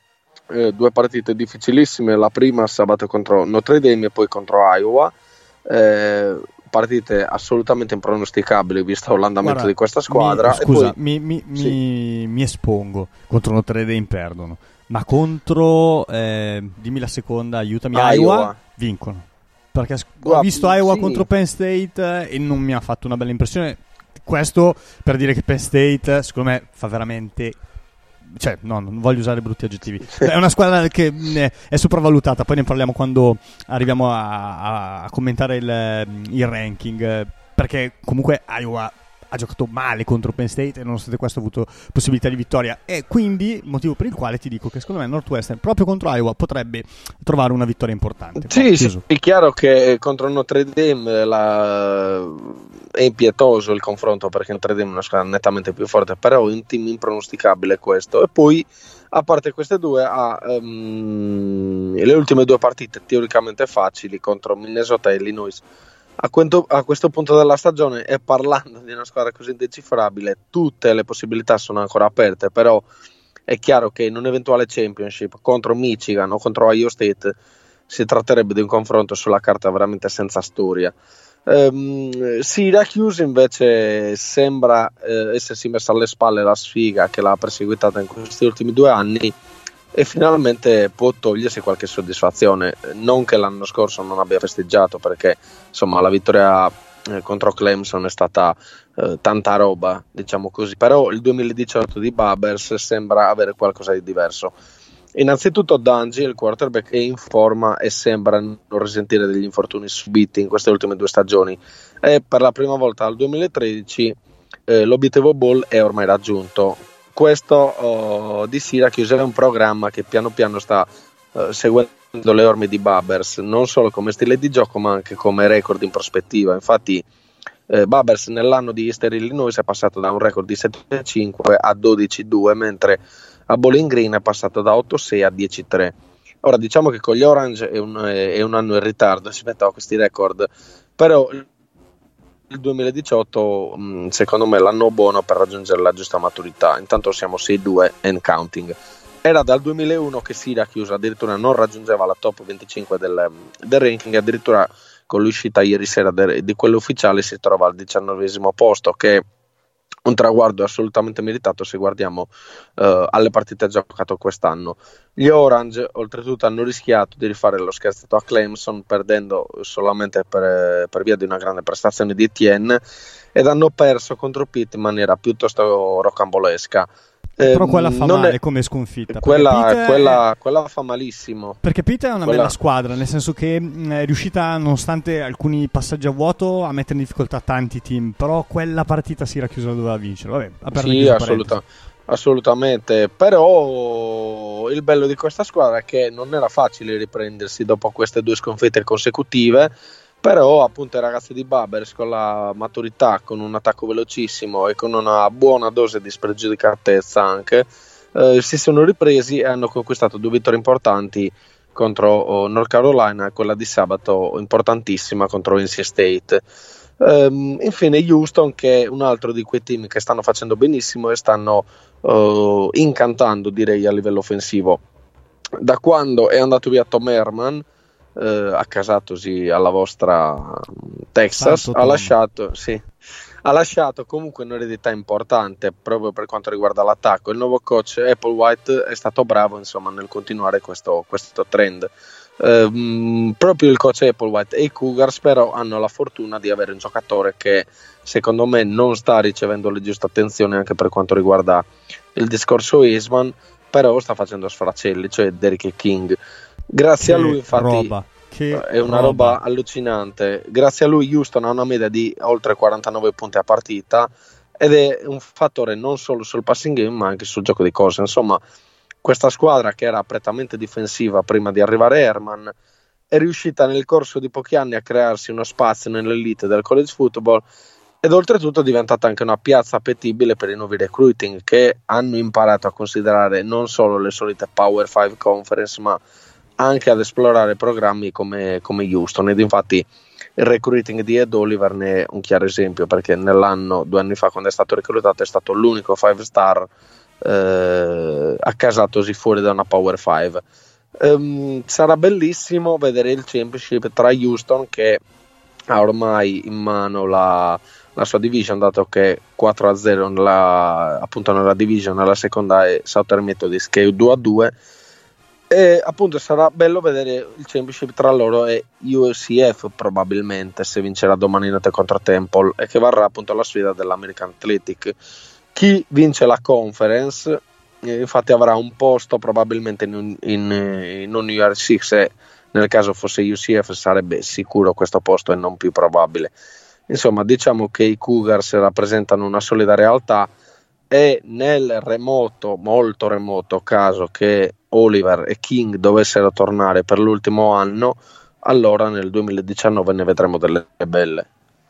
E: eh, due partite difficilissime, la prima sabato contro Notre Dame e poi contro Iowa, eh, partite assolutamente impronosticabili visto l'andamento Guarda, di questa squadra.
D: Mi, scusa,
E: e poi,
D: mi, mi,
E: sì.
D: mi, mi espongo. Contro Notre Dame perdono, ma contro eh, dimmi la seconda, aiutami, Iowa,
E: Iowa
D: vincono, perché
E: Guarda,
D: ho visto Iowa
E: sì.
D: contro Penn State e non mi ha fatto una bella impressione. Questo per dire che Penn State secondo me fa veramente, cioè no, non voglio usare brutti aggettivi, è una squadra che è sopravvalutata, poi ne parliamo quando arriviamo a, a commentare il, il ranking, perché comunque Iowa ha giocato male contro Penn State e nonostante questo ha avuto possibilità di vittoria, e quindi motivo per il quale ti dico che secondo me Northwestern proprio contro Iowa potrebbe trovare una vittoria importante.
E: Sì, sì, è chiaro che contro Notre Dame la... è impietoso il confronto, perché Notre Dame è una squadra nettamente più forte, però è un team impronosticabile questo. E poi a parte queste due ha um, le ultime due partite teoricamente facili contro Minnesota e Illinois. A, quento, a questo punto della stagione, e parlando di una squadra così indecifrabile, tutte le possibilità sono ancora aperte, però è chiaro che in un eventuale championship contro Michigan o contro Ohio State si tratterebbe di un confronto sulla carta veramente senza storia. Um, Syracuse invece sembra eh, essersi messa alle spalle la sfiga che l'ha perseguitata in questi ultimi due anni e finalmente può togliersi qualche soddisfazione, non che l'anno scorso non abbia festeggiato, perché insomma la vittoria eh, contro Clemson è stata eh, tanta roba, diciamo così, però il duemiladiciotto di Babers sembra avere qualcosa di diverso. Innanzitutto Dungy, il quarterback, è in forma e sembra non risentire degli infortuni subiti in queste ultime due stagioni, e per la prima volta dal duemilatredici eh, l'obiettivo bowl è ormai raggiunto. Questo oh, di Syracuse è un programma che piano piano sta uh, seguendo le orme di Babers, non solo come stile di gioco ma anche come record in prospettiva. Infatti eh, Babers nell'anno di Eastern Illinois è passato da un record di sette a cinque a dodici a due, mentre a Bowling Green è passato da otto a sei a dieci a tre. Ora diciamo che con gli Orange è un, è un anno in ritardo rispetto a questi record, però il duemiladiciotto secondo me è l'anno buono per raggiungere la giusta maturità. Intanto siamo sei a due and counting. Era dal duemilauno che Syracuse addirittura non raggiungeva la top venticinque del, del ranking, addirittura con l'uscita ieri sera de, di quello ufficiale si trova al diciannovesimo posto, che è un traguardo assolutamente meritato se guardiamo uh, alle partite giocate quest'anno. Gli Orange oltretutto hanno rischiato di rifare lo scherzetto a Clemson, perdendo solamente per, per via di una grande prestazione di Etienne, ed hanno perso contro Pitt in maniera piuttosto rocambolesca.
D: Però quella fa male è... come sconfitta.
E: Quella, quella, è... quella fa malissimo.
D: Perché Pitt è una quella... bella squadra, nel senso che mh, è riuscita, nonostante alcuni passaggi a vuoto, a mettere in difficoltà tanti team. Però quella partita Syracuse la doveva vincere. Vabbè,
E: sì, assoluta, assolutamente. Però il bello di questa squadra è che non era facile riprendersi dopo queste due sconfitte consecutive. Però appunto i ragazzi di Babers, con la maturità, con un attacco velocissimo e con una buona dose di spregiudicatezza anche, eh, si sono ripresi e hanno conquistato due vittorie importanti contro oh, North Carolina e quella di sabato importantissima contro N C State. Um, infine Houston, che è un altro di quei team che stanno facendo benissimo e stanno uh, incantando, direi, a livello offensivo. Da quando è andato via Tom Herman, Uh, accasatosi alla vostra Texas, ha lasciato, sì, ha lasciato comunque un'eredità importante proprio per quanto riguarda l'attacco. Il nuovo coach Applewhite è stato bravo insomma nel continuare questo, questo trend. Uh, proprio il coach Applewhite e i Cougars però hanno la fortuna di avere un giocatore che secondo me non sta ricevendo le giuste attenzioni anche per quanto riguarda il discorso Eastman, però sta facendo sfracelli, cioè Derrick King. Grazie che a lui infatti
D: roba, che
E: è una roba. roba allucinante. Grazie a lui Houston ha una media di oltre quarantanove punti a partita ed è un fattore non solo sul passing game ma anche sul gioco di corsa. Insomma, questa squadra che era prettamente difensiva prima di arrivare Herman è riuscita nel corso di pochi anni a crearsi uno spazio nell'elite del college football ed oltretutto è diventata anche una piazza appetibile per i nuovi recruiting che hanno imparato a considerare non solo le solite Power five Conference ma anche ad esplorare programmi come, come Houston. Ed infatti il recruiting di Ed Oliver ne è un chiaro esempio, perché nell'anno, due anni fa, quando è stato reclutato, è stato l'unico five star eh, accasatosi fuori da una Power five. Um, sarà bellissimo vedere il championship tra Houston, che ha ormai in mano la, la sua division, dato che quattro a zero nella, appunto nella division, nella seconda è Southern Methodist che è due a due, e appunto sarà bello vedere il championship tra loro e U C F, probabilmente, se vincerà domani notte contro Temple, e che varrà appunto la sfida dell'American Athletic. Chi vince la conference infatti avrà un posto probabilmente in, in, in un U R sei, e nel caso fosse U C F sarebbe sicuro questo posto e non più probabile. Insomma, diciamo che i Cougars rappresentano una solida realtà, e nel remoto, molto remoto caso che Oliver e King dovessero tornare per l'ultimo anno, allora nel duemiladiciannove ne vedremo delle belle.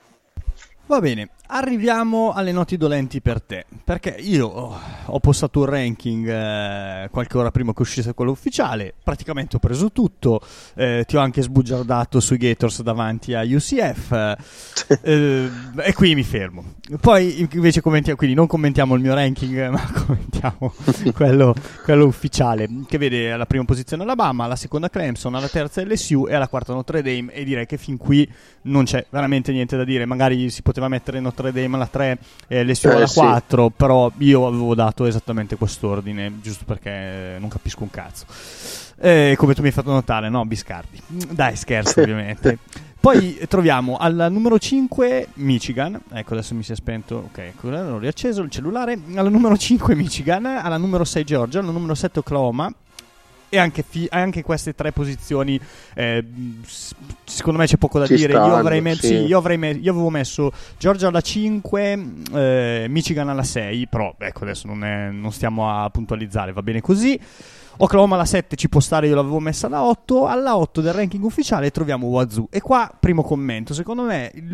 D: Va bene, arriviamo alle noti dolenti per te, perché io oh, ho postato un ranking eh, qualche ora prima che uscisse quello ufficiale, praticamente ho preso tutto, eh, ti ho anche sbugiardato sui Gators davanti a U C F, eh, e qui mi fermo. Poi invece commentiamo, quindi non commentiamo il mio ranking, ma commentiamo quello, quello ufficiale, che vede alla prima posizione Alabama, alla seconda Clemson, alla terza L S U e alla quarta Notre Dame, e direi che fin qui non c'è veramente niente da dire. Magari si poteva mettere Notre Dame alla tre e L S U alla
E: eh,
D: quattro,
E: sì.
D: Però io avevo dato esattamente quest'ordine, giusto perché non capisco un cazzo. Eh, come tu mi hai fatto notare, no? Biscardi. Dai, scherzo, ovviamente. Poi troviamo al numero cinque Michigan, ecco adesso mi si è spento, ok, ecco, l'ho riacceso il cellulare. Al numero cinque Michigan, alla numero sei Georgia, al numero sette Oklahoma. E anche, fi- anche queste tre posizioni, eh, secondo me c'è poco da
E: Ci
D: dire.
E: stanno,
D: io, avrei messo,
E: sì.
D: sì, io, avrei me- io avevo messo Georgia alla cinque, eh, Michigan alla sei, però ecco adesso non, è, non stiamo a puntualizzare, va bene così. Oklahoma alla sette ci può stare, io l'avevo messa alla otto. Alla otto del ranking ufficiale troviamo Wazoo, e qua primo commento, secondo me il,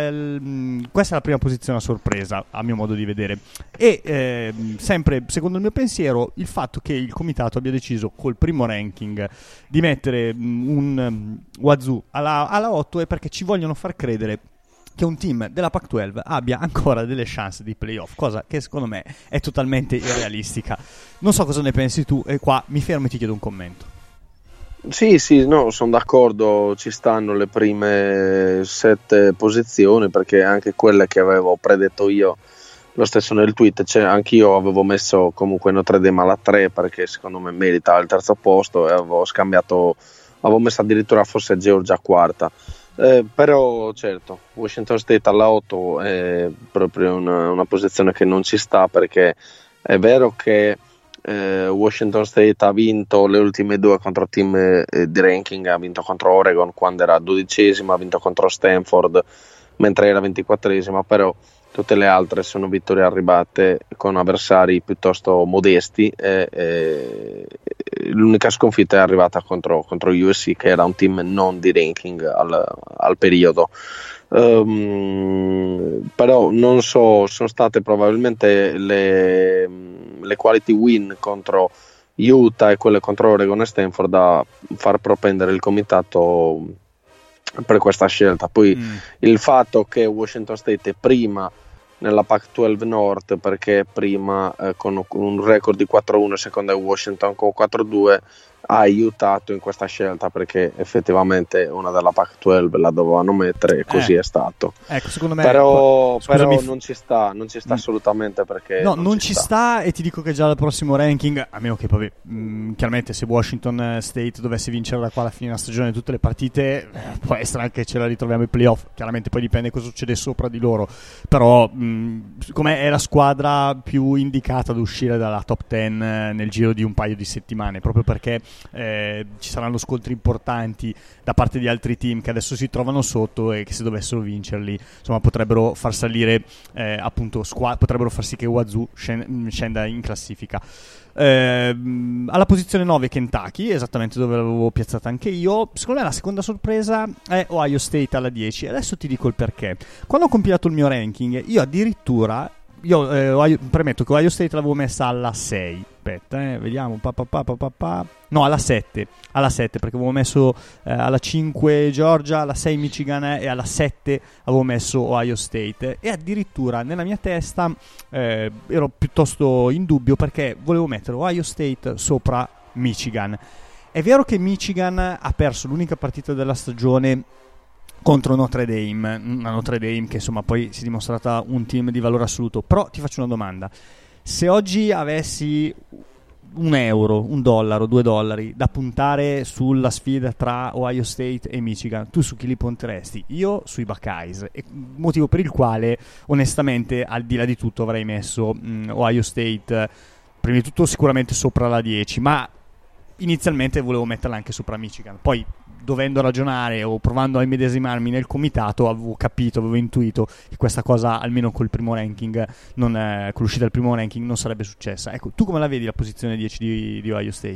D: il, questa è la prima posizione a sorpresa a mio modo di vedere, e eh, sempre secondo il mio pensiero il fatto che il comitato abbia deciso col primo ranking di mettere un um, Wazoo alla, alla otto è perché ci vogliono far credere che un team della Pac dodici abbia ancora delle chance di playoff, cosa che secondo me è totalmente irrealistica. Non so cosa ne pensi tu, e qua mi fermo e ti chiedo un commento.
E: Sì, sì, no, sono d'accordo, ci stanno le prime sette posizioni, perché anche quelle che avevo predetto io, lo stesso nel tweet, cioè anch'io avevo messo comunque Notre Dame alla tre, perché secondo me merita il terzo posto, e avevo scambiato, avevo messo addirittura forse Georgia quarta. Eh, però certo, Washington State alla otto è proprio una, una posizione che non ci sta, perché è vero che eh, Washington State ha vinto le ultime due contro team eh, di ranking, ha vinto contro Oregon quando era dodicesima, ha vinto contro Stanford mentre era ventiquattresima, però tutte le altre sono vittorie arrivate con avversari piuttosto modesti, e, e l'unica sconfitta è arrivata contro, contro U S C, che era un team non di ranking al, al periodo. Um, però non so, sono state probabilmente le, le quality win contro Utah e quelle contro Oregon e Stanford a far propendere il comitato per questa scelta. Poi mm. il fatto che Washington State è prima nella Pac dodici North, perché prima eh, con un record di quattro a uno, seconda è Washington con quattro a due, ha aiutato in questa scelta, perché effettivamente una della Pac dodici la dovevano mettere, e così
D: eh.
E: è stato.
D: Ecco, secondo me
E: però,
D: scusami,
E: però non ci sta, non ci sta assolutamente, perché
D: no,
E: non,
D: non
E: ci
D: ci
E: sta.
D: sta, e ti dico che già al prossimo ranking, a meno che poi mh, chiaramente se Washington State dovesse vincere da qua alla fine della stagione tutte le partite, eh, può essere anche ce la ritroviamo ai playoff, chiaramente poi dipende cosa succede sopra di loro, però mh, siccome è la squadra più indicata ad uscire dalla top dieci nel giro di un paio di settimane, proprio perché eh, ci saranno scontri importanti da parte di altri team che adesso si trovano sotto, e che se dovessero vincerli insomma potrebbero far salire eh, appunto squa- potrebbero far sì che Wazoo scen- scenda in classifica. Eh, alla posizione nove Kentucky, esattamente dove l'avevo piazzata anche io. Secondo me la seconda sorpresa è Ohio State alla dieci. Adesso ti dico il perché. Quando ho compilato il mio ranking, io addirittura io eh, premetto che Ohio State l'avevo messa alla sei. Aspetta, eh, vediamo. Pa, pa, pa, pa, pa, pa. No, alla sette. Alla sette, perché avevo messo eh, alla cinque Georgia, alla sei Michigan eh, e alla sette avevo messo Ohio State. E addirittura nella mia testa eh, ero piuttosto in dubbio perché volevo mettere Ohio State sopra Michigan. È vero che Michigan ha perso l'unica partita della stagione contro Notre Dame, una Notre Dame che insomma poi si è dimostrata un team di valore assoluto, però ti faccio una domanda: se oggi avessi un euro, un dollaro, due dollari da puntare sulla sfida tra Ohio State e Michigan, tu su chi li punteresti? Io sui Buckeyes, e motivo per il quale onestamente al di là di tutto avrei messo mh, Ohio State prima di tutto sicuramente sopra la dieci, ma inizialmente volevo metterla anche sopra Michigan, poi dovendo ragionare o provando a immedesimarmi nel comitato avevo capito, avevo intuito che questa cosa almeno col primo ranking non, eh, con l'uscita del primo ranking non sarebbe successa. Ecco, tu come la vedi la posizione dieci di, di Ohio State?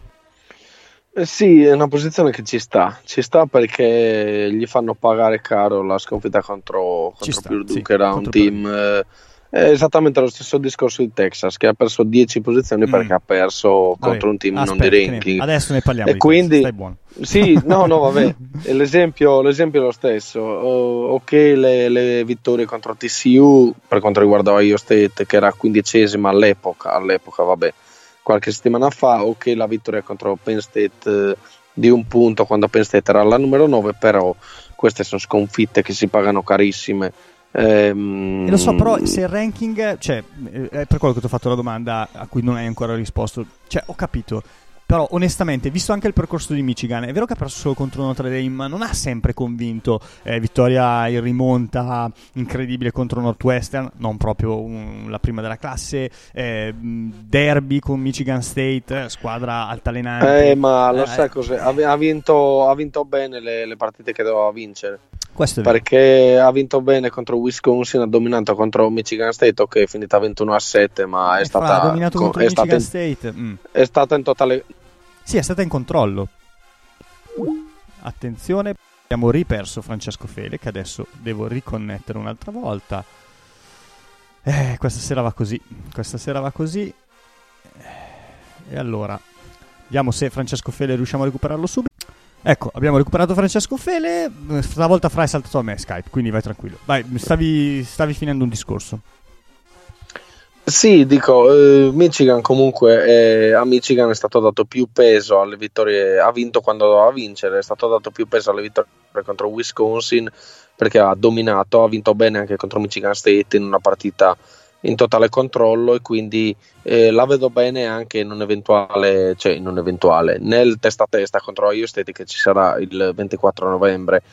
E: Eh sì, è una posizione che ci sta, ci sta perché gli fanno pagare caro la sconfitta contro, contro Purdue, sì, che era un team... Eh, è esattamente lo stesso discorso di Texas, che ha perso dieci posizioni mm. perché ha perso vabbè, contro un team aspetta, non di ranking.
D: Ne, adesso ne parliamo
E: e
D: di
E: quindi,
D: Texas, stai buono.
E: Sì, no, no, vabbè, l'esempio, l'esempio è lo stesso. O, ok, le, le vittorie contro T C U per quanto riguarda Ohio State, che era quindicesima all'epoca, all'epoca, vabbè, qualche settimana fa, ok, la vittoria contro Penn State eh, di un punto quando Penn State era alla numero nove, però queste sono sconfitte che si pagano carissime. Ehm...
D: E lo so, però se il ranking, cioè, è per quello che ti ho fatto la domanda a cui non hai ancora risposto, cioè ho capito, però onestamente visto anche il percorso di Michigan, è vero che ha perso solo contro Notre Dame, ma non ha sempre convinto. eh, vittoria in rimonta incredibile contro Northwestern, non proprio un, la prima della classe, eh, derby con Michigan State, squadra altalenante,
E: eh, ma lo
D: eh,
E: sai cos'è? Ha vinto, ha vinto bene le, le partite che doveva vincere.
D: Questo è
E: perché ha vinto bene contro Wisconsin, ha dominato contro Michigan State, ok, è finita ventuno a sette, ma è, è stata
D: ha dominato
E: co-
D: contro
E: è
D: Michigan
E: stata in,
D: State mm.
E: è stata in totale,
D: sì, è stata in controllo. Attenzione, abbiamo riperso Francesco Fele, che adesso devo riconnettere un'altra volta. Eh, questa sera va così, questa sera va così. E allora, vediamo se Francesco Fele riusciamo a recuperarlo subito. Ecco, abbiamo recuperato Francesco Fele. Stavolta Fra è saltato a me Skype, quindi vai tranquillo. Vai, stavi, stavi finendo un discorso.
E: Sì, dico, eh, Michigan comunque eh, a Michigan è stato dato più peso alle vittorie, ha vinto quando doveva vincere, è stato dato più peso alle vittorie contro Wisconsin perché ha dominato, ha vinto bene anche contro Michigan State in una partita in totale controllo, e quindi eh, la vedo bene anche in un eventuale, cioè in un eventuale nel testa a testa contro Ohio State che ci sarà il ventiquattro novembre.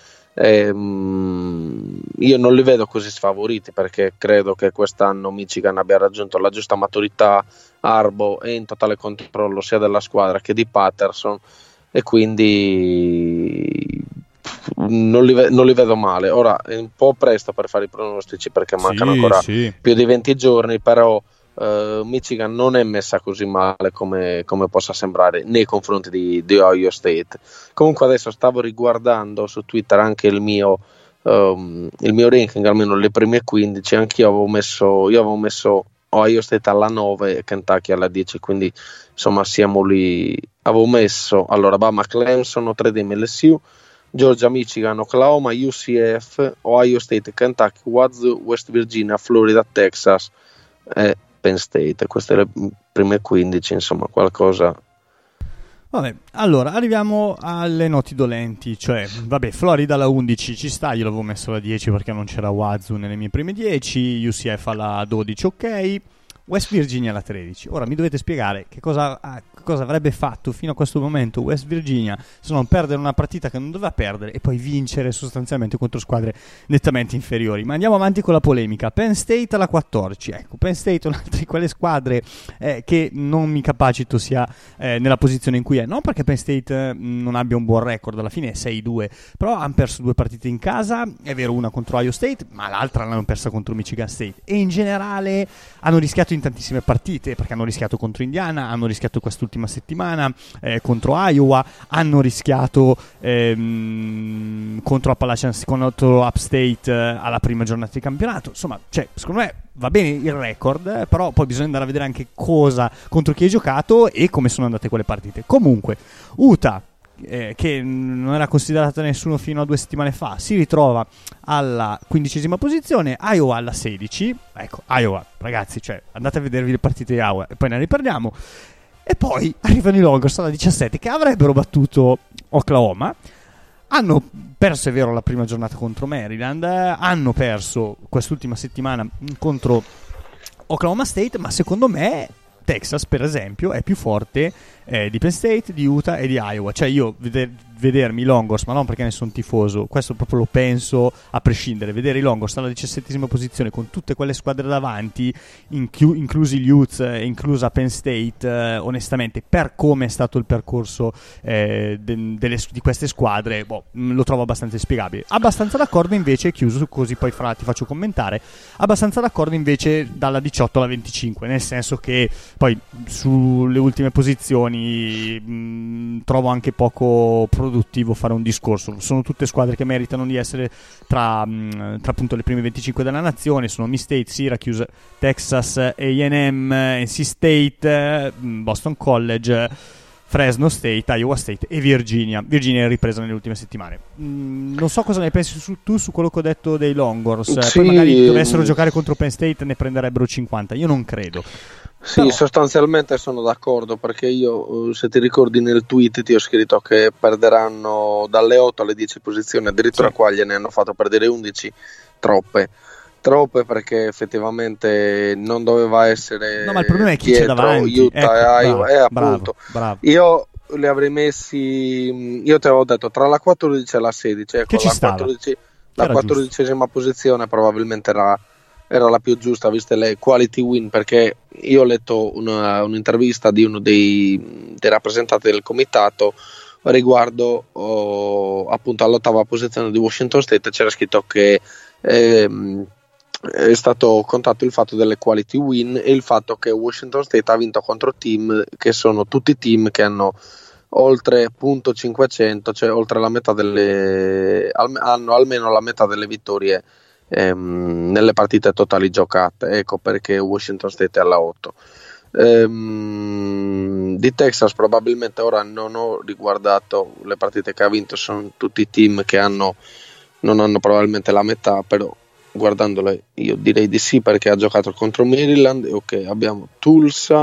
E: Ehm, io non li vedo così sfavoriti perché credo che quest'anno Michigan abbia raggiunto la giusta maturità, Arbo è in totale controllo sia della squadra che di Patterson, e quindi non li, non li vedo male. Ora è un po' presto per fare i pronostici perché mancano sì, ancora sì. più di venti giorni, però uh, Michigan non è messa così male come, come possa sembrare nei confronti di, di Ohio State. Comunque adesso stavo riguardando su Twitter anche il mio um, il mio ranking, almeno le prime quindici. Anch'io avevo messo io avevo messo Ohio State alla nove e Kentucky alla dieci, quindi insomma siamo lì. Avevo messo allora Alabama, Clemson, Notre Dame, L S U, Georgia, Michigan, Oklahoma, U C F, Ohio State, Kentucky, Wazoo, West Virginia, Florida, Texas e Penn State. Queste le prime quindici, insomma qualcosa.
D: Vabbè, allora arriviamo alle noti dolenti, cioè vabbè, Florida alla undici ci sta, io l'avevo messo alla dieci perché non c'era Wazoo nelle mie prime dieci, U C F alla dodici, ok, West Virginia alla tredici. Ora mi dovete spiegare che cosa, ah, cosa avrebbe fatto fino a questo momento West Virginia se non perdere una partita che non doveva perdere e poi vincere sostanzialmente contro squadre nettamente inferiori. Ma andiamo avanti con la polemica. Penn State alla quattordici. Ecco, Penn State è un'altra di quelle squadre eh, che non mi capacito sia eh, nella posizione in cui è. Non perché Penn State eh, non abbia un buon record, alla fine è sei due, però hanno perso due partite in casa, è vero, una contro Ohio State, ma l'altra l'hanno persa contro Michigan State, e in generale hanno rischiato in tantissime partite, perché hanno rischiato contro Indiana, hanno rischiato quest'ultima settimana eh, contro Iowa, hanno rischiato ehm, contro Appalachian, contro Upstate eh, alla prima giornata di campionato. Insomma, cioè, secondo me va bene il record, eh, però poi bisogna andare a vedere anche cosa, contro chi hai giocato e come sono andate quelle partite. Comunque Utah, eh, che non era considerata nessuno fino a due settimane fa, si ritrova alla quindicesima posizione, Iowa alla sedici. Ecco, Iowa, ragazzi, cioè, andate a vedervi le partite di Iowa e poi ne riparliamo. E poi arrivano i Longhorns alla diciassette, che avrebbero battuto Oklahoma. Hanno perso, è vero, la prima giornata contro Maryland, hanno perso quest'ultima settimana contro Oklahoma State, ma secondo me Texas, per esempio, è più forte eh, di Penn State, di Utah e di Iowa. Cioè io veder, vedermi i Longhorns, ma non perché ne sono tifoso, questo proprio lo penso a prescindere, vedere i Longhorns alla diciassettesima posizione con tutte quelle squadre davanti, inclu- inclusi gli Utes e inclusa Penn State, eh, onestamente per come è stato il percorso eh, de- delle, di queste squadre, boh, lo trovo abbastanza inspiegabile. Abbastanza d'accordo invece, chiuso così poi fra ti faccio commentare, abbastanza d'accordo invece dalla diciotto alla venticinque, nel senso che poi sulle ultime posizioni mh, trovo anche poco produttivo fare un discorso. Sono tutte squadre che meritano di essere tra, mh, tra appunto le prime venticinque della nazione. Sono Miss State, Syracuse, Texas A and M, N C State, Boston College, Fresno State, Iowa State e Virginia. Virginia è ripresa nelle ultime settimane. Mm, non so cosa ne pensi su, tu su quello che ho detto dei Longhorns.
E: Sì,
D: poi magari dovessero giocare contro Penn State ne prenderebbero cinquanta. Io non credo.
E: Sì, però sostanzialmente sono d'accordo, perché io, se ti ricordi nel tweet, ti ho scritto che perderanno dalle otto alle dieci posizioni, addirittura sì. Qua gliene hanno fatto perdere undici, troppe. Troppe perché effettivamente non doveva essere.
D: No, ma il problema è chi c'è davanti.
E: Utah
D: ecco,
E: e Iowa,
D: bravo,
E: eh, appunto.
D: Bravo, bravo.
E: Io li avrei messi, io te l'avevo detto, tra la quattordici e la sedici, ecco,
D: che ci
E: la,
D: stava.
E: quattordici, la quattordicesima posizione probabilmente era, era la più giusta, viste le quality win, perché io ho letto una, un'intervista di uno dei, dei rappresentanti del comitato riguardo oh, appunto all'ottava posizione di Washington State. C'era scritto che ehm, è stato contato il fatto delle quality win e il fatto che Washington State ha vinto contro team che sono tutti team che hanno oltre punto cinquecento, cioè oltre la metà delle hanno almeno la metà delle vittorie ehm, nelle partite totali giocate. Ecco perché Washington State è alla otto. Ehm, di Texas probabilmente ora non ho riguardato le partite che ha vinto, sono tutti team che hanno non hanno probabilmente la metà, però guardandole io direi di sì, perché ha giocato contro Maryland. Ok, abbiamo Tulsa,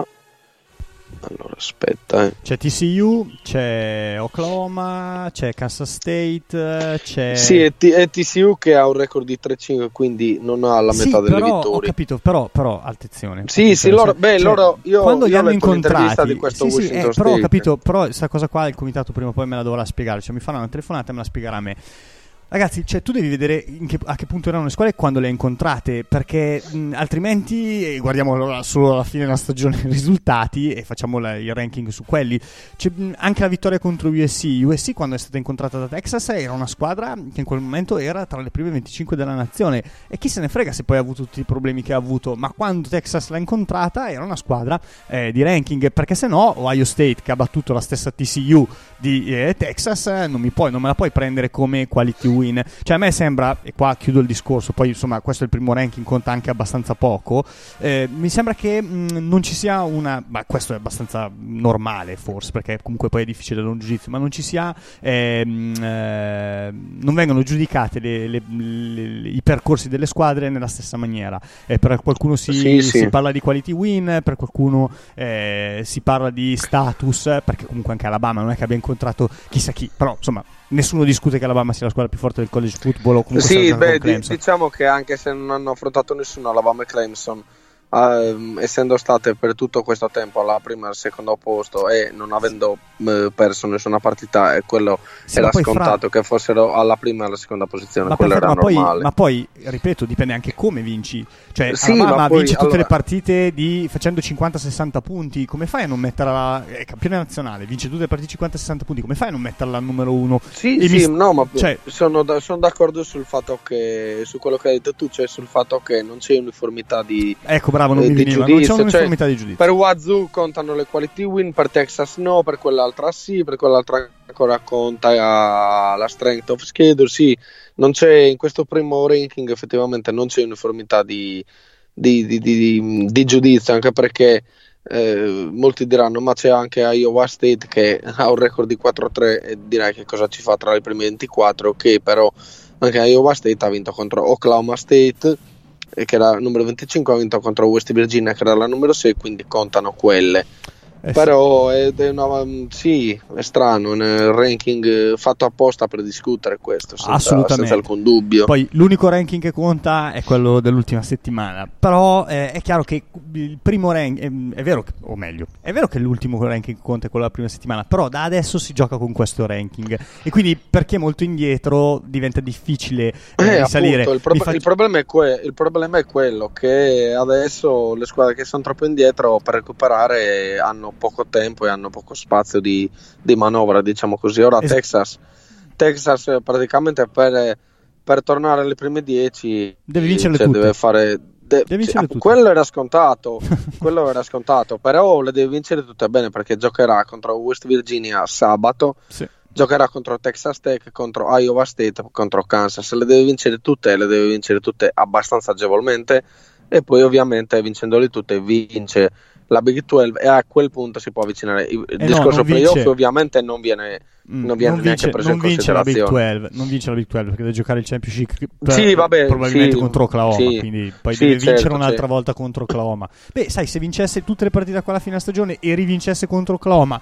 E: allora aspetta eh.
D: c'è T C U, c'è Oklahoma, c'è Kansas State, c'è
E: sì, è, T- è T C U che ha un record di tre cinque, quindi non ha la
D: sì,
E: metà delle
D: però,
E: vittorie.
D: Ho capito, però, però attenzione.
E: Sì,
D: attenzione,
E: sì, loro, beh,
D: cioè,
E: loro io
D: quando
E: io
D: li hanno
E: incontrati di questo
D: sì, sì,
E: Washington
D: eh, però ho
E: State.
D: capito, però questa cosa qua il comitato prima o poi me la dovrà spiegare, cioè mi farà una telefonata e me la spiegherà a me. Ragazzi, cioè tu devi vedere in che, a che punto erano le squadre quando le hai incontrate, perché mh, altrimenti guardiamo allora solo alla fine della stagione i risultati e facciamo la, il ranking su quelli. Cioè, mh, anche la vittoria contro U S C U S C quando è stata incontrata da Texas era una squadra che in quel momento era tra le prime venticinque della nazione, e chi se ne frega se poi ha avuto tutti i problemi che ha avuto, ma quando Texas l'ha incontrata era una squadra eh, di ranking, perché se no Ohio State, che ha battuto la stessa T C U di eh, Texas, eh, non, mi puoi, non me la puoi prendere come quality win. Cioè a me sembra, e qua chiudo il discorso, poi insomma questo è il primo ranking, conta anche abbastanza poco, eh, mi sembra che mh, non ci sia una, ma questo è abbastanza normale forse, perché comunque poi è difficile da un giudizio, ma non ci sia eh, mh, eh, non vengono giudicate le, le, le, i percorsi delle squadre nella stessa maniera. Eh, per qualcuno si,
E: sì, sì.
D: si parla di quality win, per qualcuno eh, si parla di status, perché comunque anche Alabama non è che abbia incontrato chissà chi, però insomma nessuno discute che Alabama sia la squadra più forte del college football o comunque
E: sì, beh, d- diciamo che anche se non hanno affrontato nessuno, Alabama e Clemson, uh, essendo state per tutto questo tempo alla prima e al secondo posto e non avendo uh, perso nessuna partita, e quello sì, era scontato fra... che fossero alla prima e alla seconda posizione,
D: ma
E: quello
D: per,
E: era
D: ma
E: normale.
D: Poi, ma poi, ripeto, dipende anche come vinci. Cioè,
E: sì,
D: Alabama
E: poi,
D: vince tutte
E: allora...
D: le partite di, facendo cinquanta sessanta punti. Come fai a non metterla? È campione nazionale, vince tutte le partite cinquanta sessanta punti. Come fai a non metterla al numero uno?
E: Sì,
D: e
E: sì,
D: mi...
E: no, ma
D: cioè...
E: sono, da, sono d'accordo sul fatto che, su quello che hai detto tu, cioè sul fatto che non c'è uniformità di
D: ecco, bravo, non
E: eh,
D: mi veniva,
E: giudizio,
D: non c'è un'uniformità
E: cioè,
D: di giudizio.
E: Per Wazoo contano le quality win, per Texas no, per quella quell'altra sì, per quell'altra ancora conta la strength of schedule, sì, non c'è in questo primo ranking effettivamente non c'è uniformità di, di, di, di, di giudizio, anche perché eh, molti diranno ma c'è anche Iowa State che ha un record di quattro a tre e direi che cosa ci fa tra le prime ventiquattro, che però anche Iowa State ha vinto contro Oklahoma State che era numero venticinque, ha vinto contro West Virginia che era la numero sei, quindi contano quelle. Eh però sì. È, una, sì, è strano, nel ranking fatto apposta per discutere questo, senza, senza alcun dubbio.
D: Poi l'unico ranking che conta è quello dell'ultima settimana, però eh, è chiaro che il primo ranking, è, è vero, che, o meglio, è vero che l'ultimo ranking conta è quello della prima settimana, però da adesso si gioca con questo ranking e quindi per chi è molto indietro diventa difficile eh,
E: eh,
D: risalire.
E: Appunto, il, pro-
D: faccio...
E: il, problema è que- il problema è quello che adesso le squadre che sono troppo indietro per recuperare hanno poco tempo e hanno poco spazio di, di manovra, diciamo così. Ora es- Texas Texas praticamente per, per tornare alle prime dieci
D: deve vincere
E: cioè,
D: tutte,
E: deve fare de-
D: deve vincere
E: cioè, quello era scontato quello era scontato, però le deve vincere tutte bene perché giocherà contro West Virginia sabato, sì. Giocherà contro Texas Tech, contro Iowa State, contro Kansas, le deve vincere tutte, le deve vincere tutte abbastanza agevolmente e poi ovviamente vincendole tutte vince la Big dodici e a quel punto si può avvicinare. Il
D: eh
E: discorso
D: no,
E: playoff
D: vince.
E: ovviamente non viene, non viene
D: non
E: neanche
D: vince,
E: preso
D: non
E: in
D: vince
E: considerazione.
D: La Big dodici, non vince la Big dodici perché deve giocare il Championship per,
E: sì, vabbè,
D: probabilmente
E: sì,
D: contro Oklahoma,
E: sì,
D: quindi poi
E: sì,
D: deve vincere
E: certo,
D: un'altra
E: certo.
D: volta contro Oklahoma. Beh, sai, se vincesse tutte le partite da qua alla fine della stagione e rivincesse contro Oklahoma,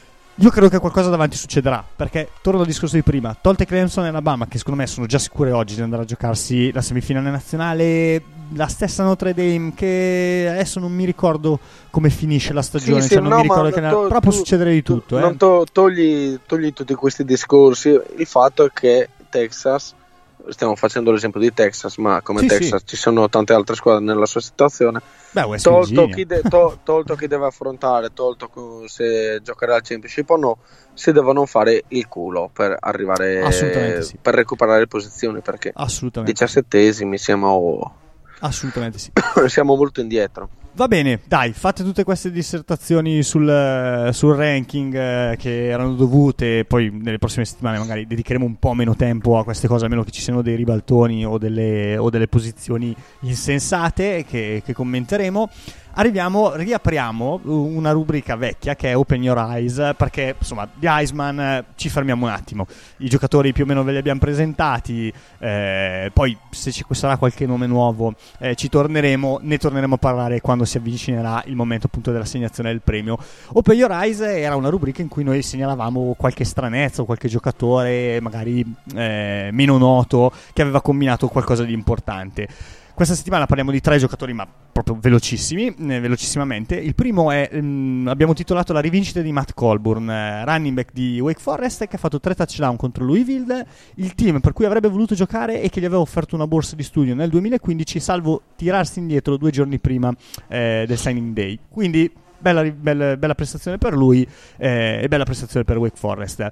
D: io credo che qualcosa davanti succederà, perché torno al discorso di prima, tolte Clemson e Alabama che secondo me sono già sicure oggi di andare a giocarsi la semifinale nazionale, la stessa Notre Dame che adesso non mi ricordo come finisce la stagione,
E: sì,
D: cioè
E: sì,
D: non
E: no,
D: mi ricordo
E: ma
D: che
E: to-
D: però può
E: tu-
D: succedere di tutto.
E: tu-
D: eh.
E: non to- togli, togli tutti questi discorsi, il fatto è che Texas, stiamo facendo l'esempio di Texas, ma come
D: sì,
E: Texas
D: sì.
E: ci sono tante altre squadre nella sua situazione.
D: Beh, West
E: Tolto
D: Virginia.
E: chi, de- to- tolto chi deve affrontare, tolto co- se giocherà al Championship o no, si devono fare il culo per arrivare,
D: Assolutamente sì.
E: per recuperare posizioni, perché
D: Assolutamente
E: diciassettesimi siamo,
D: assolutamente sì.
E: siamo molto indietro.
D: Va bene, dai, fate tutte queste dissertazioni sul, sul ranking eh, che erano dovute, poi nelle prossime settimane magari dedicheremo un po' meno tempo a queste cose, a meno che ci siano dei ribaltoni o delle, o delle posizioni insensate che, che commenteremo. Arriviamo, riapriamo una rubrica vecchia che è Open Your Eyes, perché insomma di Heisman eh, ci fermiamo un attimo, i giocatori più o meno ve li abbiamo presentati, eh, poi se ci sarà qualche nome nuovo eh, ci torneremo, ne torneremo a parlare quando si avvicinerà il momento appunto dell'assegnazione del premio. Open Your Eyes era una rubrica in cui noi segnalavamo qualche stranezza o qualche giocatore magari eh, meno noto che aveva combinato qualcosa di importante. Questa settimana parliamo di tre giocatori, ma proprio velocissimi, eh, velocissimamente. Il primo è, mh, abbiamo titolato La rivincita di Matt Colburn, eh, running back di Wake Forest, che ha fatto tre touchdown contro Louisville, il team per cui avrebbe voluto giocare e che gli aveva offerto una borsa di studio nel duemilaquindici, salvo tirarsi indietro due giorni prima eh, del signing day. Quindi bella, bella, bella prestazione per lui eh, e bella prestazione per Wake Forest.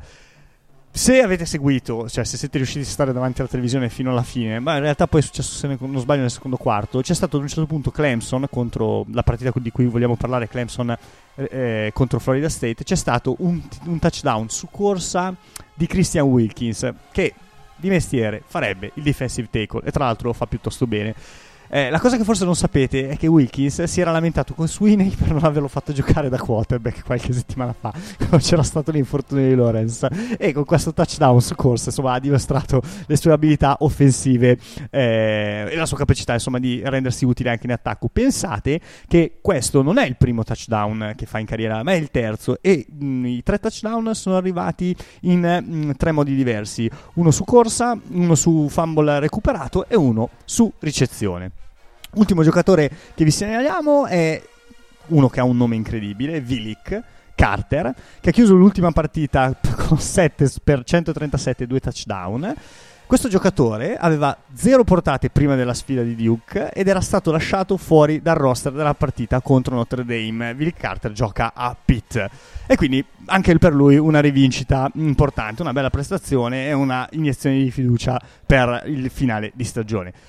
D: Se avete seguito, cioè se siete riusciti a stare davanti alla televisione fino alla fine, ma in realtà poi è successo, se non sbaglio, nel secondo quarto, c'è stato ad un certo punto Clemson contro la partita di cui vogliamo parlare, Clemson eh, contro Florida State, c'è stato un, un touchdown su corsa di Christian Wilkins, che di mestiere farebbe il defensive tackle e tra l'altro lo fa piuttosto bene. Eh, la cosa che forse non sapete è che Wilkins si era lamentato con Sweeney per non averlo fatto giocare da quarterback qualche settimana fa, quando c'era stato l'infortunio di Lawrence, e con questo touchdown su corsa insomma ha dimostrato le sue abilità offensive eh, e la sua capacità insomma di rendersi utile anche in attacco. Pensate che questo non è il primo touchdown che fa in carriera, ma è il terzo, e mh, i tre touchdown sono arrivati in mh, tre modi diversi: uno su corsa, uno su fumble recuperato e uno su ricezione. Ultimo giocatore che vi segnaliamo è uno che ha un nome incredibile, Vilik Carter, che ha chiuso l'ultima partita con sette per centotrentasette e due touchdown. Questo giocatore aveva zero portate prima della sfida di Duke ed era stato lasciato fuori dal roster della partita contro Notre Dame. Vilik Carter gioca a Pitt e quindi anche per lui una rivincita importante, una bella prestazione e una iniezione di fiducia per il finale di stagione.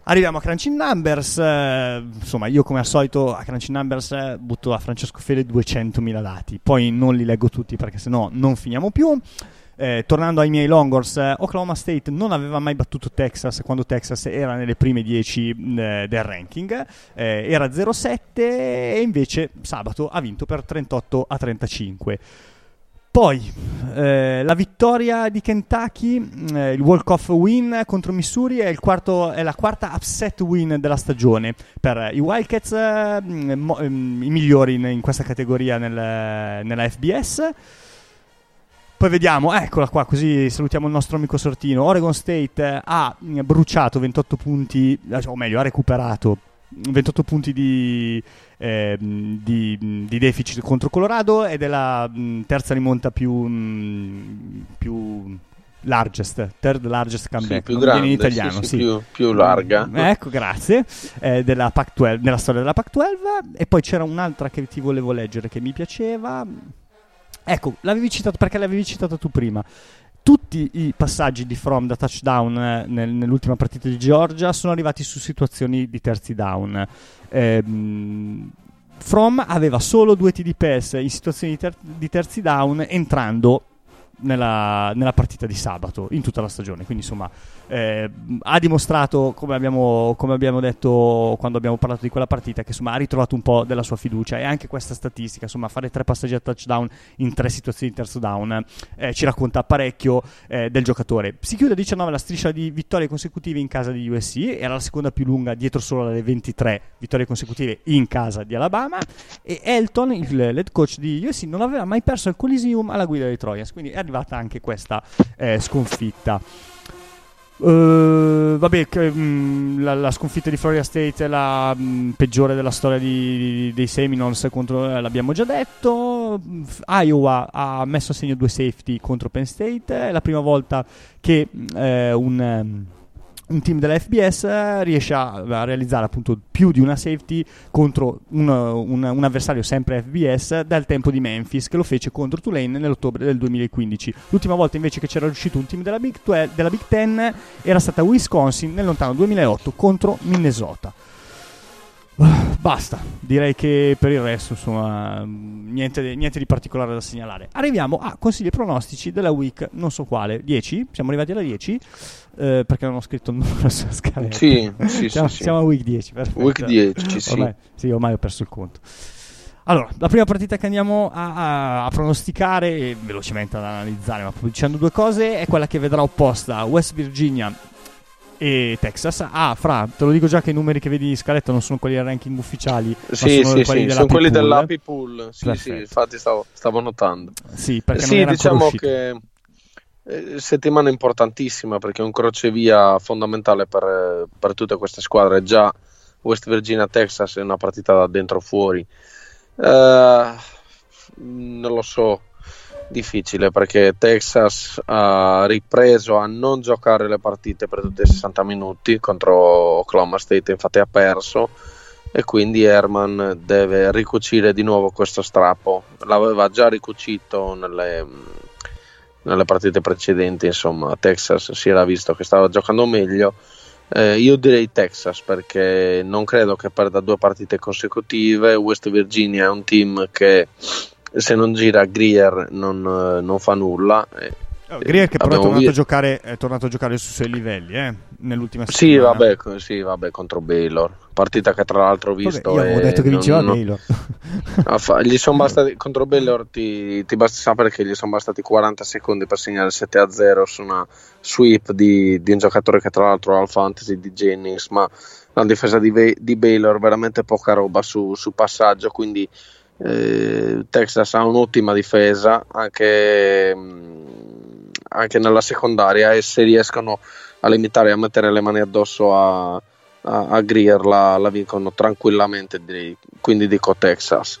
D: Arriviamo a Crunching Numbers, eh, insomma io come al solito a Crunching Numbers eh, butto a Francesco Fede duecentomila dati, poi non li leggo tutti perché sennò non finiamo più. Eh, tornando ai miei Longhorns, eh, Oklahoma State non aveva mai battuto Texas quando Texas era nelle prime dieci eh, del ranking, eh, era zero sette e invece sabato ha vinto per trentotto a trentacinque. Poi eh, la vittoria di Kentucky, eh, il walk-off win contro Missouri è, il quarto, è la quarta upset win della stagione per i Wildcats, eh, mo, eh, i migliori in, in questa categoria nel, nella F B S. Poi vediamo, eccola qua, così salutiamo il nostro amico Sortino. Oregon State ha bruciato ventotto punti, o meglio ha recuperato ventotto punti di, eh, di, di deficit contro Colorado ed è la mh, terza rimonta più, mh, più largest, third largest comeback,
E: sì, più grande,
D: in italiano,
E: sì, sì,
D: sì.
E: Più, più larga.
D: Ecco, grazie, eh, della Pac dodici, nella storia della Pac dodici. E poi c'era un'altra che ti volevo leggere che mi piaceva. Ecco, l'avevi citato perché l'avevi citato tu prima. Tutti i passaggi di Fromm da touchdown eh, nel, nell'ultima partita di Georgia sono arrivati su situazioni di terzi down. Ehm, Fromm aveva solo due T D pass in situazioni di, ter- di terzi down entrando nella, nella partita di sabato in tutta la stagione, quindi insomma eh, ha dimostrato, come abbiamo, come abbiamo detto quando abbiamo parlato di quella partita, che insomma ha ritrovato un po' della sua fiducia, e anche questa statistica, insomma fare tre passaggi a touchdown in tre situazioni di terzo down eh, ci racconta parecchio eh, del giocatore. Si chiude a diciannove la striscia di vittorie consecutive in casa di U S C, era la seconda più lunga dietro solo alle ventitré vittorie consecutive in casa di Alabama, e Elton, il head coach di U S C, non aveva mai perso al Coliseum alla guida dei Trojans, quindi è arrivata anche questa eh, sconfitta. Uh, vabbè, che, mh, la, la sconfitta di Florida State è la mh, peggiore della storia di, di, dei Seminoles contro, eh, l'abbiamo già detto. Iowa ha messo a segno due safety contro Penn State, è la prima volta che eh, un um, un team della F B S riesce a, a realizzare appunto più di una safety contro un, un, un avversario sempre F B S dal tempo di Memphis, che lo fece contro Tulane nell'ottobre del duemilaquindici. L'ultima volta invece che c'era riuscito un team della Big, twelve, della Big Ten era stata Wisconsin nel lontano duemilaotto contro Minnesota. Basta, direi che per il resto insomma niente, niente di particolare da segnalare. Arriviamo a consigli e pronostici della week non so quale, dieci? Siamo arrivati alla dieci? Eh, perché non ho scritto il numero sulla scaletta.
E: Sì, sì,
D: siamo,
E: sì,
D: siamo a week dieci, perfetto.
E: Week dieci, sì.
D: Ormai, sì, ormai ho perso il conto. Allora, la prima partita che andiamo a, a, a pronosticare e velocemente ad analizzare, ma dicendo due cose, è quella che vedrà opposta West Virginia e Texas. Ah, Fra, te lo dico già che i numeri che vedi in scaletta non sono quelli del ranking ufficiali,
E: sì,
D: ma sono
E: sì,
D: quelli,
E: sì,
D: della
E: sono quelli
D: Pool.
E: dell'A P I Pool. Sì, sì, infatti stavo, stavo notando.
D: Sì, perché
E: sì,
D: non era
E: diciamo che eh, settimana importantissima, perché è un crocevia fondamentale per, per tutte queste squadre. Già West Virginia Texas è una partita da dentro fuori. Uh, non lo so, difficile, perché Texas ha ripreso a non giocare le partite per tutti i sessanta minuti contro Oklahoma State, infatti ha perso, e quindi Herman deve ricucire di nuovo questo strappo. L'aveva già ricucito nelle, nelle partite precedenti, insomma Texas si era visto che stava giocando meglio. Eh, io direi Texas, perché non credo che perda due partite consecutive. West Virginia è un team che se non gira Grier non, non fa nulla.
D: Oh, Grier che però è tornato, vi- a giocare, è tornato a giocare sui suoi livelli eh, nell'ultima
E: settimana. Sì,
D: settimana.
E: vabbè, sì, vabbè, contro Baylor, partita che tra l'altro ho visto.
D: Vabbè, io avevo detto che vinceva
E: non,
D: Baylor.
E: Non, gli sono bastati, contro Baylor ti, ti basta sapere che gli sono bastati quaranta secondi per segnare sette a zero su una sweep di, di un giocatore che tra l'altro ha il fantasy di Jennings, ma la difesa di, di Baylor veramente poca roba su, su passaggio, quindi eh, Texas ha un'ottima difesa anche, anche nella secondaria, e se riescono a limitare, a mettere le mani addosso a, a, a Grier la, la vincono tranquillamente, direi. Quindi dico Texas.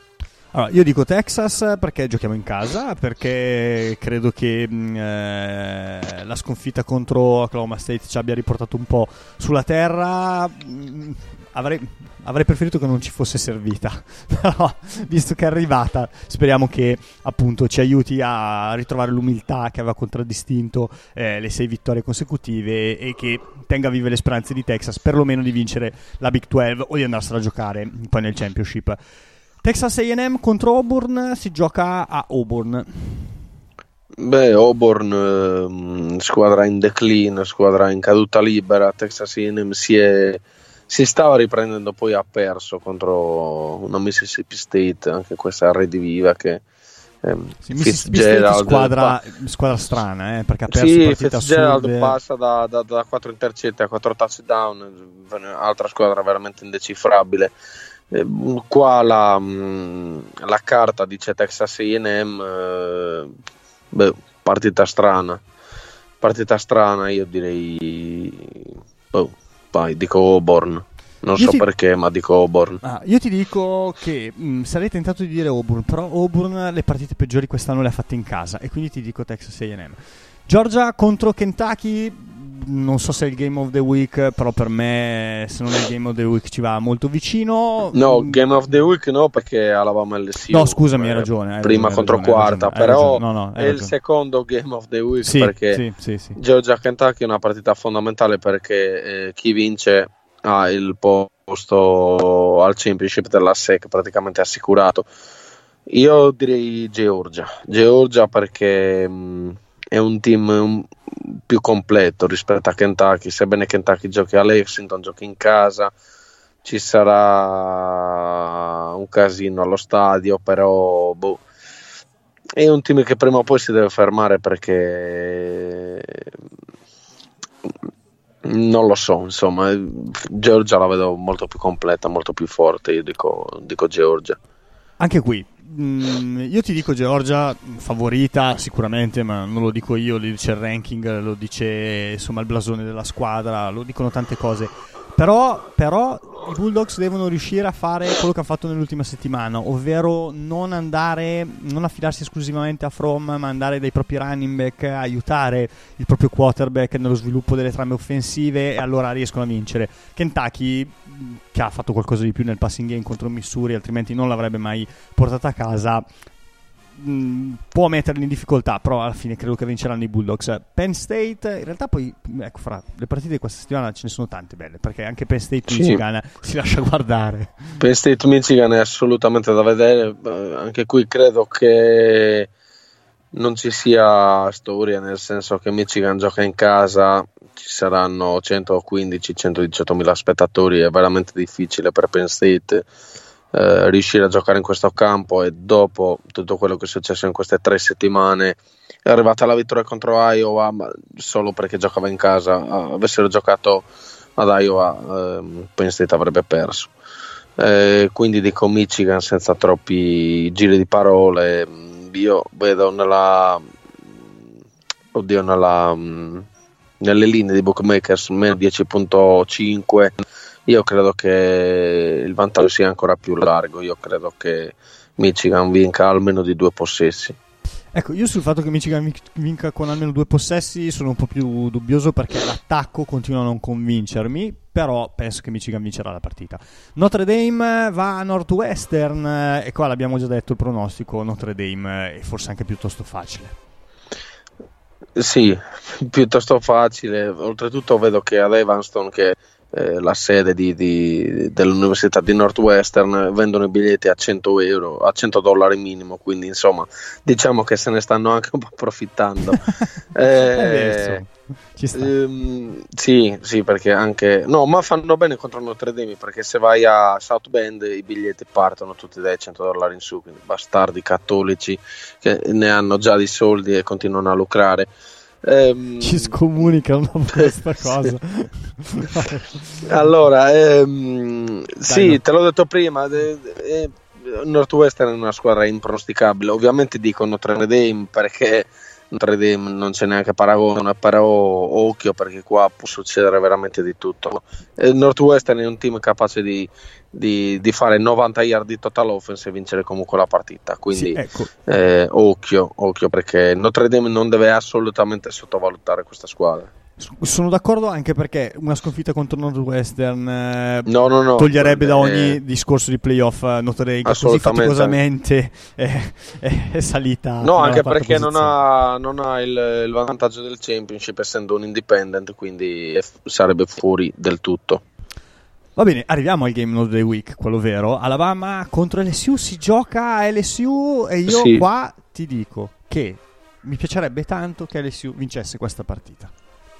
D: Allora, io dico Texas perché giochiamo in casa, perché credo che eh, la sconfitta contro Oklahoma State ci abbia riportato un po' sulla terra. Avrei, avrei preferito che non ci fosse servita, però visto che è arrivata, speriamo che appunto ci aiuti a ritrovare l'umiltà che aveva contraddistinto eh, le sei vittorie consecutive e che tenga vive le speranze di Texas perlomeno di vincere la Big dodici o di andarsela a giocare poi nel championship. Texas A and M contro Auburn, si gioca a Auburn.
E: Beh, Auburn, eh, squadra in declino, squadra in caduta libera. Texas A and M si, è, si stava riprendendo, poi ha perso contro una Mississippi State, anche questa rediviva che ehm,
D: sì, Fitzgerald, squadra, squadra strana, eh, perché ha perso
E: sì,
D: partita
E: Fitzgerald
D: sud.
E: passa da, da, da quattro intercetti a quattro touchdown, altra squadra veramente indecifrabile. Eh, qua la, la carta dice Texas A and M, eh, beh, partita strana partita strana io direi oh, vai, dico Auburn, non io so ti... perché, ma dico Auburn.
D: Ah, io ti dico che mh, sarei tentato di dire Auburn, però Auburn le partite peggiori quest'anno le ha fatte in casa e quindi ti dico Texas A and M. Georgia contro Kentucky, non so se è il Game of the Week, però per me se non è il Game of the Week ci va molto vicino.
E: No, Game of the Week no, perché Alabama L S U.
D: No, scusami, hai ragione. Hai
E: prima
D: ragione,
E: contro
D: hai ragione,
E: quarta,
D: hai
E: però
D: ragione, no, no,
E: è il
D: ragione.
E: secondo Game of the Week,
D: sì,
E: perché
D: sì, sì, sì.
E: Georgia-Kentucky è una partita fondamentale perché eh, chi vince ha il posto al championship della S E C praticamente assicurato. Io direi Georgia, Georgia perché mh, è un team un, più completo rispetto a Kentucky, sebbene Kentucky giochi a Lexington, giochi in casa, ci sarà un casino allo stadio, però boh, è un team che prima o poi si deve fermare perché non lo so, insomma Georgia la vedo molto più completa, molto più forte, io dico, dico Georgia.
D: Anche qui Mm, io ti dico Georgia favorita sicuramente, ma non lo dico io, lo dice il ranking, lo dice insomma il blasone della squadra, lo dicono tante cose. Però, però i Bulldogs devono riuscire a fare quello che hanno fatto nell'ultima settimana, ovvero non andare, non affidarsi esclusivamente a Fromm, ma andare dai propri running back, aiutare il proprio quarterback nello sviluppo delle trame offensive, e allora riescono a vincere. Kentucky, che ha fatto qualcosa di più nel passing game contro Missouri, altrimenti non l'avrebbe mai portata a casa, mh, può metterli in difficoltà, però alla fine credo che vinceranno i Bulldogs. Penn State, in realtà poi, ecco, fra le partite di questa settimana ce ne sono tante belle, perché anche Penn State
E: sì.
D: Michigan si lascia guardare.
E: Penn State Michigan è assolutamente da vedere, anche qui credo che non ci sia storia, nel senso che Michigan gioca in casa, ci saranno centoquindici centodiciotto mila spettatori, è veramente difficile per Penn State eh, riuscire a giocare in questo campo, e dopo tutto quello che è successo in queste tre settimane è arrivata la vittoria contro Iowa, ma solo perché giocava in casa. Avessero giocato ad Iowa eh, Penn State avrebbe perso, eh, quindi dico Michigan senza troppi giri di parole. Io vedo nella oddio nella nelle linee di bookmakers meno dieci virgola cinque, io credo che il vantaggio sia ancora più largo, io credo che Michigan vinca almeno di due possessi.
D: Ecco, io sul fatto che Michigan vinca con almeno due possessi sono un po' più dubbioso, perché l'attacco continua a non convincermi, però penso che Michigan vincerà la partita. Notre Dame va a Northwestern, e qua l'abbiamo già detto il pronostico, Notre Dame è forse anche piuttosto facile.
E: Sì, piuttosto facile. Oltretutto vedo che ad Evanston, che è la sede di, di, dell'Università di Northwestern, vendono i biglietti a cento euro, a cento dollari minimo, quindi insomma diciamo che se ne stanno anche un po' approfittando. eh,
D: Ci sta.
E: ehm, sì, sì, perché anche no, ma fanno bene contro Notre Dame, perché se vai a South Bend i biglietti partono tutti dai cento dollari in su, quindi bastardi cattolici che ne hanno già di soldi e continuano a lucrare. Ehm,
D: ci scomunicano questa cosa.
E: Allora ehm,
D: Dai,
E: sì,
D: no.
E: te l'ho detto prima, de, de, Northwestern è una squadra impronosticabile. Ovviamente dico Notre Dame perché Notre Dame non c'è neanche paragone, però occhio perché qua può succedere veramente di tutto. Il Northwestern è un team capace di, di, di fare novanta yard di total offense e vincere comunque la partita, quindi sì, ecco. eh, occhio, occhio perché Notre Dame non deve assolutamente sottovalutare questa squadra.
D: Sono d'accordo, anche perché una sconfitta contro Northwestern eh,
E: no, no, no,
D: toglierebbe
E: eh,
D: da ogni discorso di playoff Notre Dame, che così faticosamente è, è, è salita.
E: No, anche perché non ha, non ha il, il vantaggio del championship essendo un independent, quindi è, sarebbe fuori del tutto.
D: Va bene, arriviamo al game of the week, quello vero. Alabama contro L S U, si gioca a L S U e io sì. qua ti dico che mi piacerebbe tanto che L S U vincesse questa partita.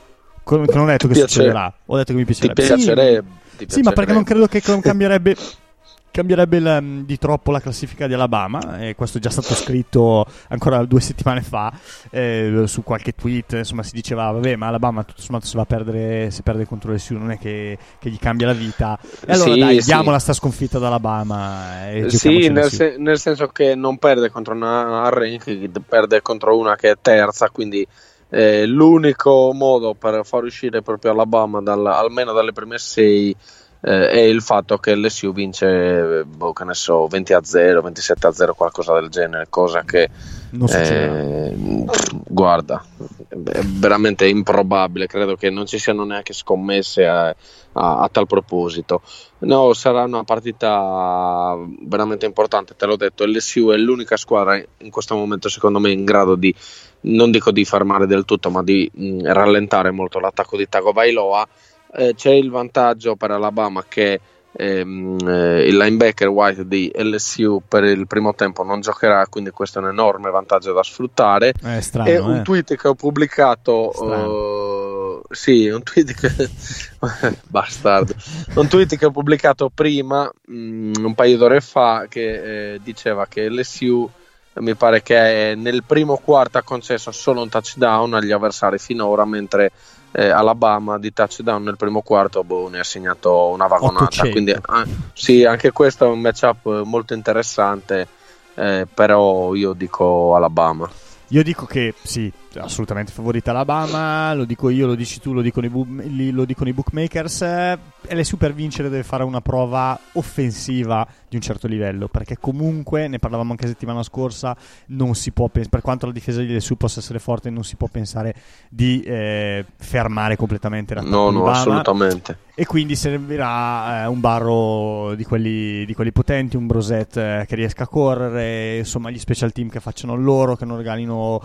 D: Non ho detto che piace... succederà, ho detto che mi piacerebbe.
E: Ti piacerebbe,
D: sì,
E: ti
D: sì, ma perché non credo che cambierebbe cambierebbe la, di troppo la classifica di Alabama, e questo è già stato scritto ancora due settimane fa eh, su qualche tweet. Insomma, si diceva vabbè, ma Alabama tutto sommato se va a perdere, se perde contro le S U non è che, che gli cambia la vita, e allora sì, dai, diamola sì. sta sconfitta ad Alabama e
E: sì, nel, se, nel senso che non perde contro una rank, perde contro una che è terza, quindi Eh, l'unico modo per far uscire proprio Alabama dal, almeno dalle prime sei eh, è il fatto che l'L S U vince boh, che ne so, venti a zero, ventisette a zero, qualcosa del genere, cosa che
D: non
E: eh, guarda, è veramente improbabile. Credo che non ci siano neanche scommesse a, a, a tal proposito. No, sarà una partita veramente importante, te l'ho detto. L'L S U è l'unica squadra in questo momento secondo me in grado di, non dico di fermare del tutto, ma di mh, rallentare molto l'attacco di Tagovailoa. Eh, c'è il vantaggio per Alabama che ehm, eh, il linebacker White di L S U per il primo tempo non giocherà, quindi questo è un enorme vantaggio da sfruttare.
D: È strano,
E: e un
D: eh.
E: tweet che ho pubblicato uh, sì, un tweet che bastardo un tweet che ho pubblicato prima mh, un paio d'ore fa che eh, diceva che L S U mi pare che nel primo quarto ha concesso solo un touchdown agli avversari finora, mentre eh, Alabama di touchdown nel primo quarto boh, ne ha segnato una vagonata. Quindi eh, sì, anche questo è un matchup molto interessante, eh, però io dico Alabama.
D: Io dico che sì, assolutamente favorita Alabama, lo dico io, lo dici tu, lo dicono i, bu- lo dicono i bookmakers. L S U per vincere deve fare una prova offensiva di un certo livello, perché comunque, ne parlavamo anche settimana scorsa, non si può pens- per quanto la difesa di L S U possa essere forte, non si può pensare di eh, fermare completamente l'attacco
E: no,
D: di
E: no,
D: Alabama.
E: Assolutamente.
D: E quindi servirà eh, un Barro di quelli, di quelli potenti, un Brosette eh, che riesca a correre, insomma gli special team che facciano loro, che non regalino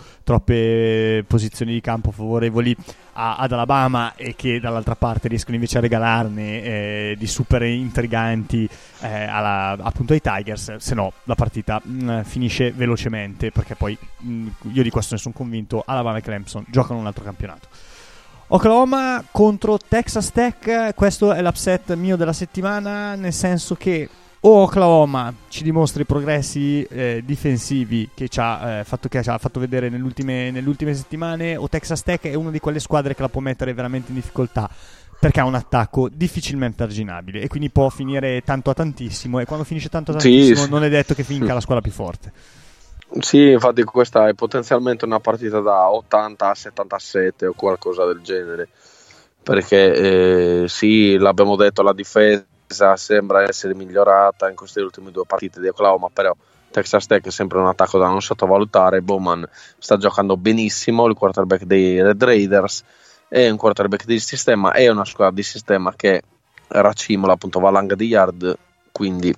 D: troppe posizioni di campo favorevoli a, ad Alabama, e che dall'altra parte riescono invece a regalarne eh, di super intriganti eh, alla, appunto ai Tigers. Se no la partita mh, finisce velocemente, perché poi mh, io di questo ne sono convinto, Alabama e Clemson giocano un altro campionato. Oklahoma contro Texas Tech, questo è l'upset mio della settimana, nel senso che o Oklahoma ci dimostra i progressi eh, difensivi che ci ha, eh, fatto, che ci ha fatto vedere nelle ultime, nelle ultime settimane, o Texas Tech è una di quelle squadre che la può mettere veramente in difficoltà, perché ha un attacco difficilmente arginabile e quindi può finire tanto a tantissimo, e quando finisce tanto a tantissimo sì, non è detto che finca la squadra più forte.
E: Sì, infatti questa è potenzialmente una partita da ottanta a settantasette o qualcosa del genere, perché eh, sì, l'abbiamo detto, la difesa sembra essere migliorata in queste ultime due partite di Oklahoma, però Texas Tech è sempre un attacco da non sottovalutare. Bowman sta giocando benissimo, il quarterback dei Red Raiders è un quarterback di sistema, è una squadra di sistema che racimola appunto valanga di yard, quindi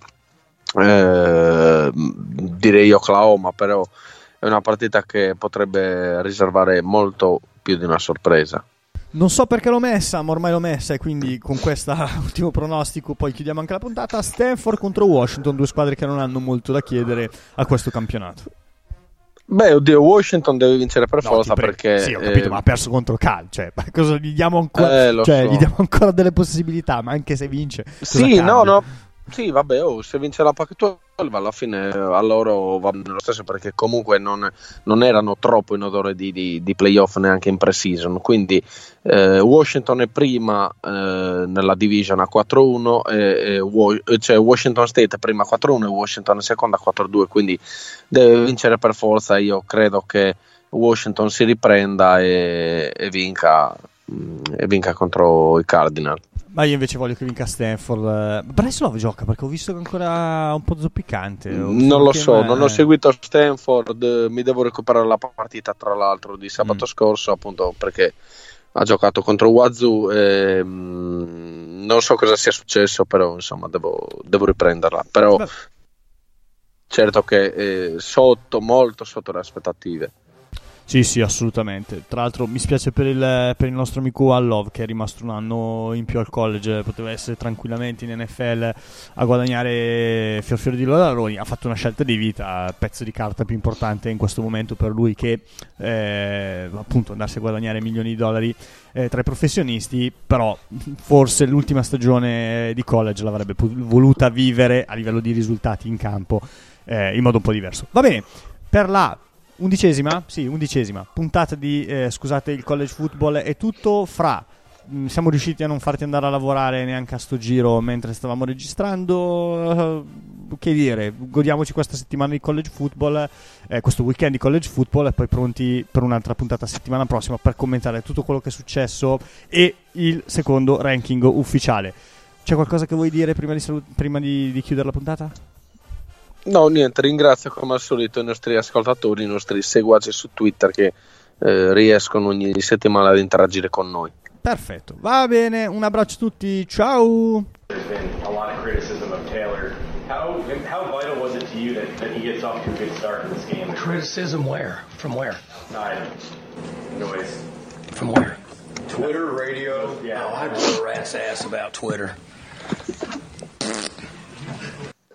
E: Eh, direi Oklahoma, però è una partita che potrebbe riservare molto più di una sorpresa.
D: Non so perché l'ho messa, ma ormai l'ho messa, e quindi con questo ultimo pronostico poi chiudiamo anche la puntata. Stanford contro Washington, due squadre che non hanno molto da chiedere a questo campionato.
E: Beh, oddio, Washington deve vincere per
D: no,
E: forza perché
D: sì, ho capito,
E: eh...
D: ma ha perso contro Cal, cioè, ma cosa gli diamo ancora?
E: Eh,
D: cioè,
E: so.
D: gli diamo ancora delle possibilità, ma anche se vince.
E: Sì, no, no. Sì, vabbè, oh, se vince la Pac dodici alla fine a loro va bene lo stesso, perché comunque non, non erano troppo in odore di, di, di playoff neanche in pre-season, quindi eh, Washington è prima eh, nella division a quattro uno, e, e, cioè Washington State è prima a quattro uno e Washington è seconda a quattro due, quindi deve vincere per forza. Io credo che Washington si riprenda e, e vinca e vinca contro i Cardinal.
D: Ma io invece voglio che vinca Stanford. Bryce Love gioca, perché ho visto che è ancora un po' zoppicante.
E: Non lo so, me... non ho seguito Stanford, mi devo recuperare la partita tra l'altro di sabato mm. scorso, appunto perché ha giocato contro Wazoo e, mh, non so cosa sia successo, però insomma devo, devo riprenderla. Però Beh. certo che è sotto, molto sotto le aspettative.
D: Sì, sì, assolutamente. Tra l'altro mi spiace per il, per il nostro amico Al Love, che è rimasto un anno in più al college, poteva essere tranquillamente in N F L a guadagnare fior fior di dollari. Ha fatto una scelta di vita, pezzo di carta più importante in questo momento per lui, che eh, appunto andarsi a guadagnare milioni di dollari eh, tra i professionisti, però forse l'ultima stagione di college l'avrebbe voluta vivere a livello di risultati in campo eh, in modo un po' diverso. Va bene, per la undicesima, sì, undicesima puntata di eh, scusate il college football è tutto. Fra mh, siamo riusciti a non farti andare a lavorare neanche a sto giro mentre stavamo registrando, uh, che dire, godiamoci questa settimana di college football, eh, questo weekend di college football, e poi pronti per un'altra puntata settimana prossima per commentare tutto quello che è successo e il secondo ranking ufficiale. C'è qualcosa che vuoi dire prima di, salut- prima di, di chiudere la puntata?
E: No, niente, ringrazio come al solito i nostri ascoltatori, i nostri seguaci su Twitter che eh, riescono ogni settimana ad interagire con noi.
D: Perfetto, va bene, un abbraccio a tutti, ciao!
F: There's been a lot of criticism of Taylor. How, how vital was it to you that, that he gets off to a good start in this game?
G: Criticism where? From where?
F: Not noise.
G: From where?
F: Twitter, radio.
G: Yeah. Oh, I run a rat's ass about Twitter.